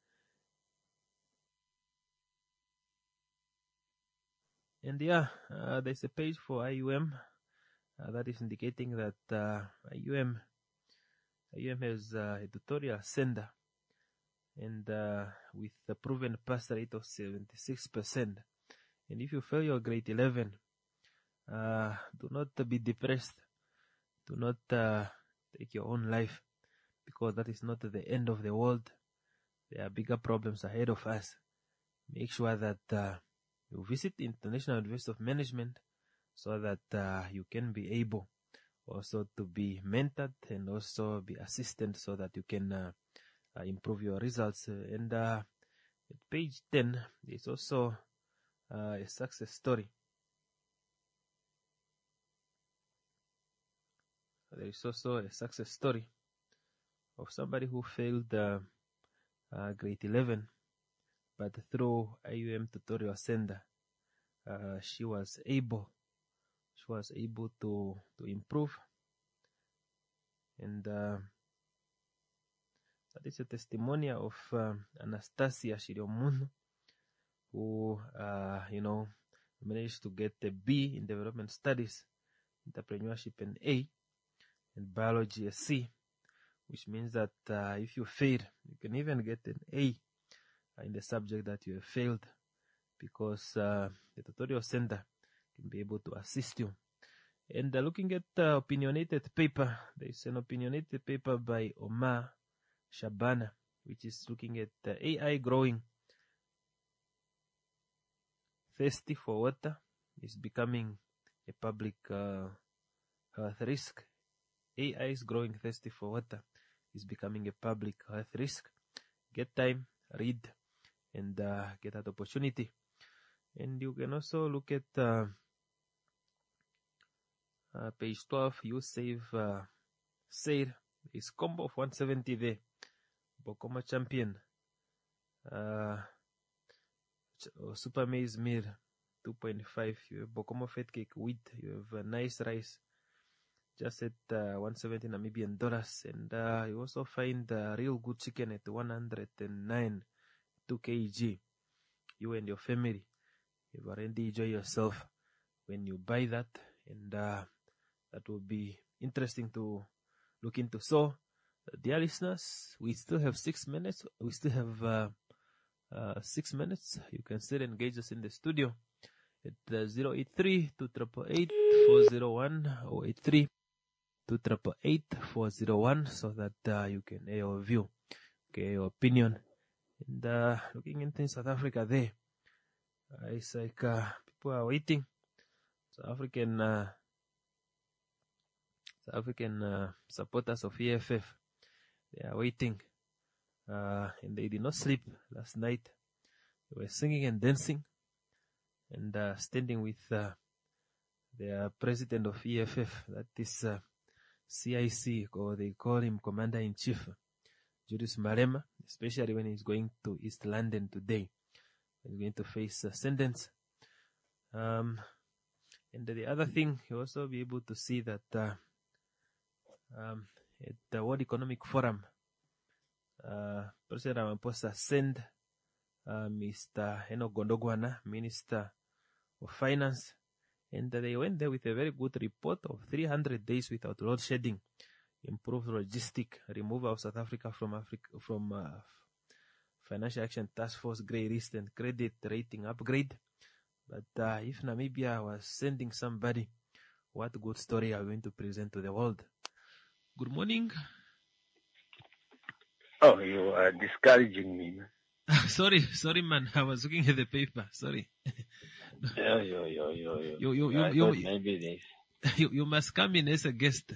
And yeah, there's a page for IUM that is indicating that IUM has a tutorial center and with a proven pass rate of 76%. And if you fail your grade 11, do not be depressed. Do not take your own life, because that is not the end of the world. There are bigger problems ahead of us. Make sure that you visit the International University of Management so that you can be able also to be mentored and also be assisted so that you can improve your results. And at page 10, there's also a success story. There is also a success story of somebody who failed grade 11, but through IUM Tutorial Center, she was able to improve. And that is a testimonial of Anastasia Shiriomuno, who managed to get a B in development studies, entrepreneurship an A, and biology a C, which means that if you fail, you can even get an A in the subject that you have failed, because the tutorial center can be able to assist you. And looking at the opinionated paper, there is an opinionated paper by Omar Shabana, which is looking at AI growing thirsty for water is becoming a public health risk. AI is growing thirsty for water is becoming a public health risk. Get time, read, and get that opportunity. And you can also look at Page 12, you save Said. His combo of 170 there. Bokoma champion. Super maize meal 2.5. You have Bokoma fat cake wheat. You have nice rice. Just at 170 Namibian dollars. And you also find real good chicken at 109 2 kg. You and your family, you've already enjoy yourself when you buy that. And that will be interesting to look into. So, dear listeners, we still have 6 minutes. We still have 6 minutes. You can still engage us in the studio at 083-2888-401 or 83-2888-401 so that you can air your view, okay, your opinion. And looking into South Africa there, it's like people are waiting. South African supporters of EFF, they are waiting, and they did not sleep last night. They were singing and dancing, and standing with their president of EFF, that is CIC, or they call him Commander-in-Chief, Julius Malema, especially when he's going to East London today. He's going to face a sentence. And the other thing, you also be able to see that at the World Economic Forum, President Ramaphosa sent Mr. Enoch Gondogwana, Minister of Finance, and they went there with a very good report of 300 days without load shedding, improved logistic, removal of South Africa from Financial Action Task Force grey list and credit rating upgrade. But if Namibia was sending somebody, what good story are we going to present to the world? Good morning. Oh, you are discouraging me, man. Sorry, man. I was looking at the paper. Sorry. Yo. Maybe this. You must come in as a guest.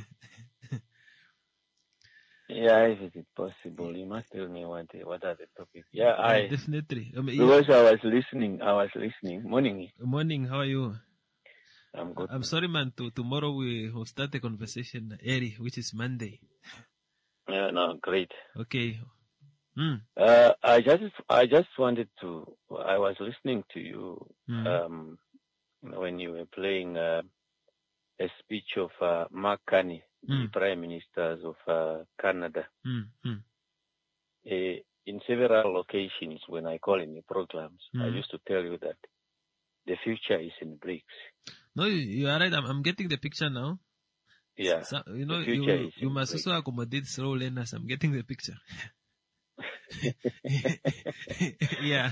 Yeah, if it is possible, you must tell me what are the topics. Yeah, definitely. Because I was listening. Morning. Morning. How are you? I'm good. I'm sorry, man. Tomorrow we will start the conversation early, which is Monday. Yeah, no, great. Okay. I just wanted to. I was listening to you when you were playing a speech of Mark Carney, the Prime Minister of Canada. In several occasions, when I call in the programs, I used to tell you that the future is in BRICS. No, you are right. I'm getting the picture now. Yeah. So, you must also accommodate slow learners. I'm getting the picture. Yeah.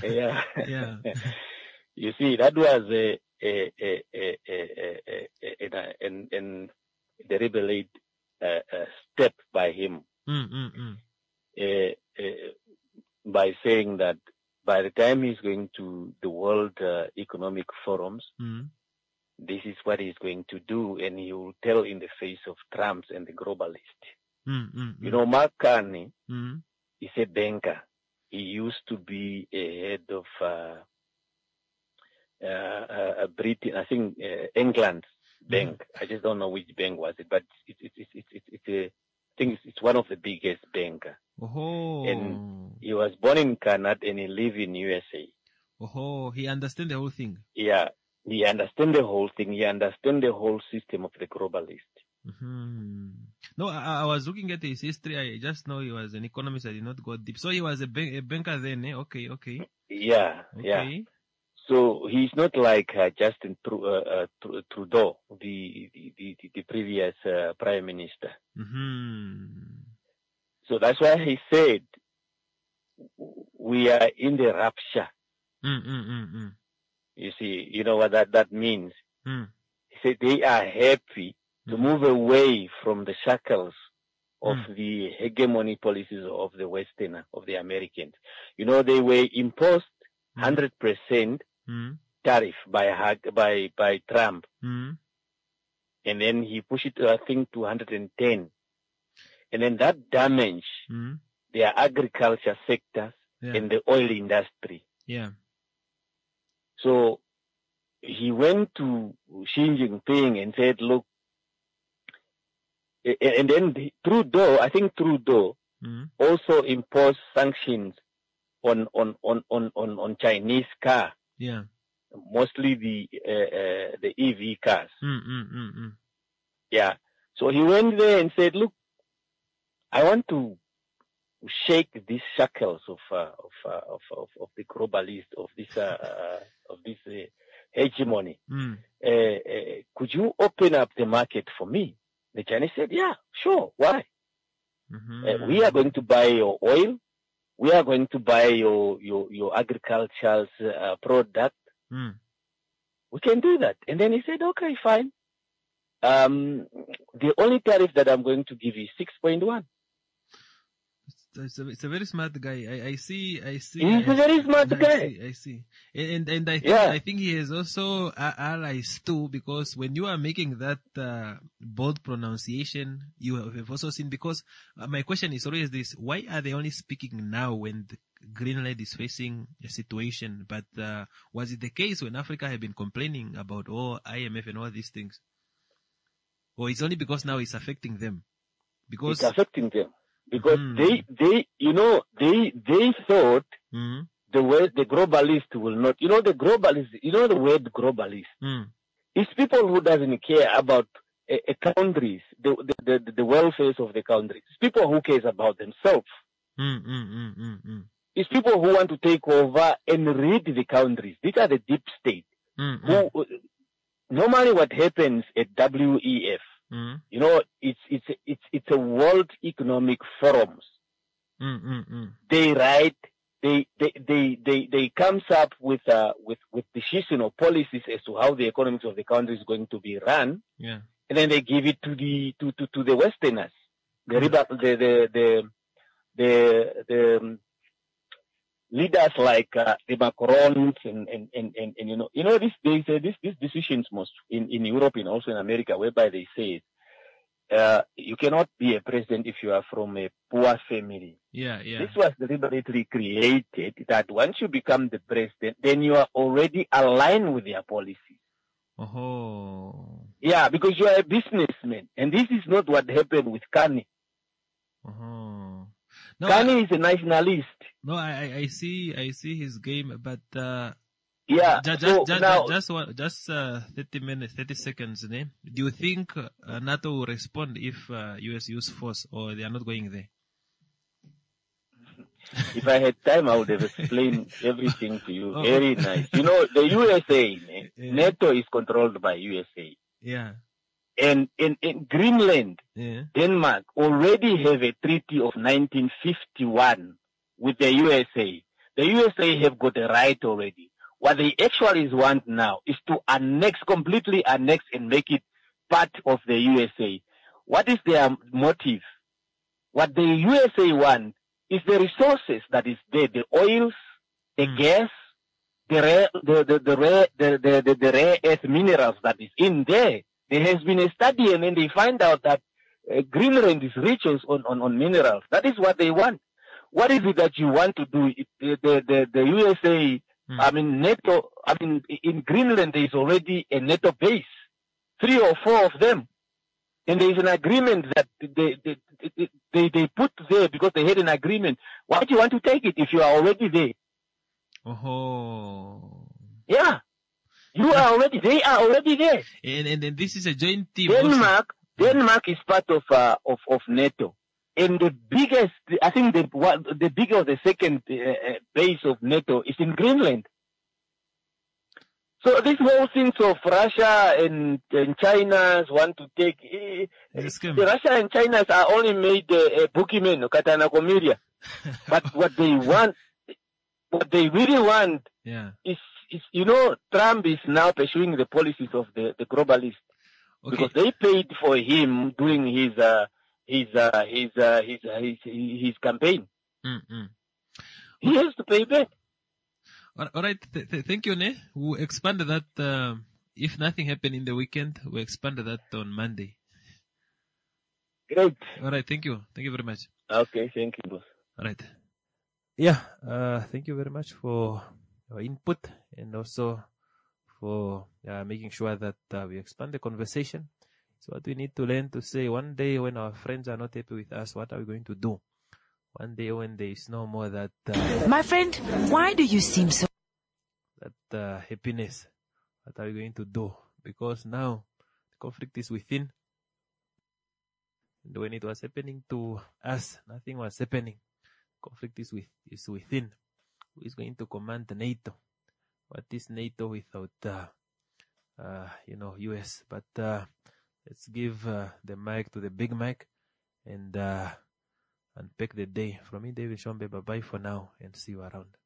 You see, that was a deliberate step by him, by saying that by the time he's going to the World Economic Forums, this is what he's going to do, and he will tell in the face of Trump and the globalists. You know, Mark Carney is a banker. He used to be a head of Britain, I think England's bank. I just don't know which bank was it, but it's one of the biggest banker. Oh. And he was born in Canada and he live in USA. Oh, he understands the whole thing. Yeah, he understands the whole thing. He understands the whole system of the globalist. No, I was looking at his history. I just know he was an economist. I did not go deep. So he was a banker then, eh? Okay. Yeah. So he's not like Justin Trudeau, the previous prime minister. So that's why he said we are in the rapture. You see, you know what that means. He said they are happy to move away from the shackles of the hegemony policies of the Westerner, of the Americans. You know, they were imposed 100% tariff by Trump. And then he pushed it, I think, to 110. And then that damaged their agriculture sectors and the oil industry. Yeah. So he went to Xi Jinping and said, look, and then Trudeau, I think Trudeau also imposed sanctions on Chinese car. Yeah. Mostly the EV cars. Yeah. So he went there and said, look, I want to shake these shackles of the globalist, of this hegemony. Could you open up the market for me? The Chinese said, yeah, sure. Why? We are going to buy your oil. We are going to buy your agricultural product. We can do that. And then he said, okay, fine. The only tariff that I'm going to give is 6.1. It's a very smart guy. I see. He's a very smart guy. I see. And I think he has also allies too, because when you are making that bold pronunciation, you have also seen, because my question is always this: why are they only speaking now when Greenland is facing a situation? But was it the case when Africa had been complaining about IMF and all these things? Or it's only because now it's affecting them? Because it's affecting them. Because they thought the globalist will not, the globalist, the word globalist. It's people who doesn't care about a countries, the welfare of the countries. It's people who cares about themselves. It's people who want to take over and lead the countries. These are the deep state. Who, normally what happens at WEF, it's a World Economic Forums. They write, they comes up with decision or policies as to how the economics of the country is going to be run. Yeah. And then they give it to the Westerners, the leaders like the Macrons and these decisions most in Europe and also in America, whereby they say you cannot be a president if you are from a poor family. Yeah. This was deliberately created that once you become the president, then you are already aligned with their policies. Oh. Yeah, because you are a businessman, and this is not what happened with Kani. Oh. No, Kani is a nationalist. No, I see his game, but yeah. Just 30 seconds. Do you think NATO will respond if US use force, or they are not going there? If I had time, I would have explained everything to you. Very nice. The USA, NATO is controlled by USA. Yeah. And in Greenland, Denmark already have a treaty of 1951 with the USA. The USA have got a right already. What they actually want now is to completely annex and make it part of the USA. What is their motive? What the USA want is the resources that is there, the oils, the gas, the rare earth minerals that is in there. There has been a study, and then they find out that Greenland is rich on minerals. That is what they want. What is it that you want to do? The USA, NATO, in Greenland there is already a NATO base, 3 or 4 of them. And there is an agreement that they put there because they had an agreement. Why do you want to take it if you are already there? Oh. Yeah. They are already there. And this is a joint team. Denmark is part of NATO. And the biggest, I think the bigger or the second base of NATO is in Greenland. So this whole thing of Russia and China want to take, Russia and China are only made boogeymen, katana komedia. But what they really want is Trump is now pursuing the policies of the globalists. Okay. Because they paid for him doing his campaign. He has to pay back. All right. Thank you, Ne. We'll expand that. If nothing happened in the weekend, we'll expand that on Monday. Great. All right. Thank you. Thank you very much. Okay. Thank you, boss. All right. Yeah. Thank you very much for your input, and also for making sure that we expand the conversation. So what we need to learn to say, one day when our friends are not happy with us, what are we going to do? One day when there is no more that... My friend, why do you seem so... That happiness, what are we going to do? Because now the conflict is within. And when it was happening to us, nothing was happening. Conflict is within. Who is going to command NATO? What is NATO without, US? But let's give the mic to the Big Mac and unpack the day. From me, David Shombe, bye-bye for now and see you around.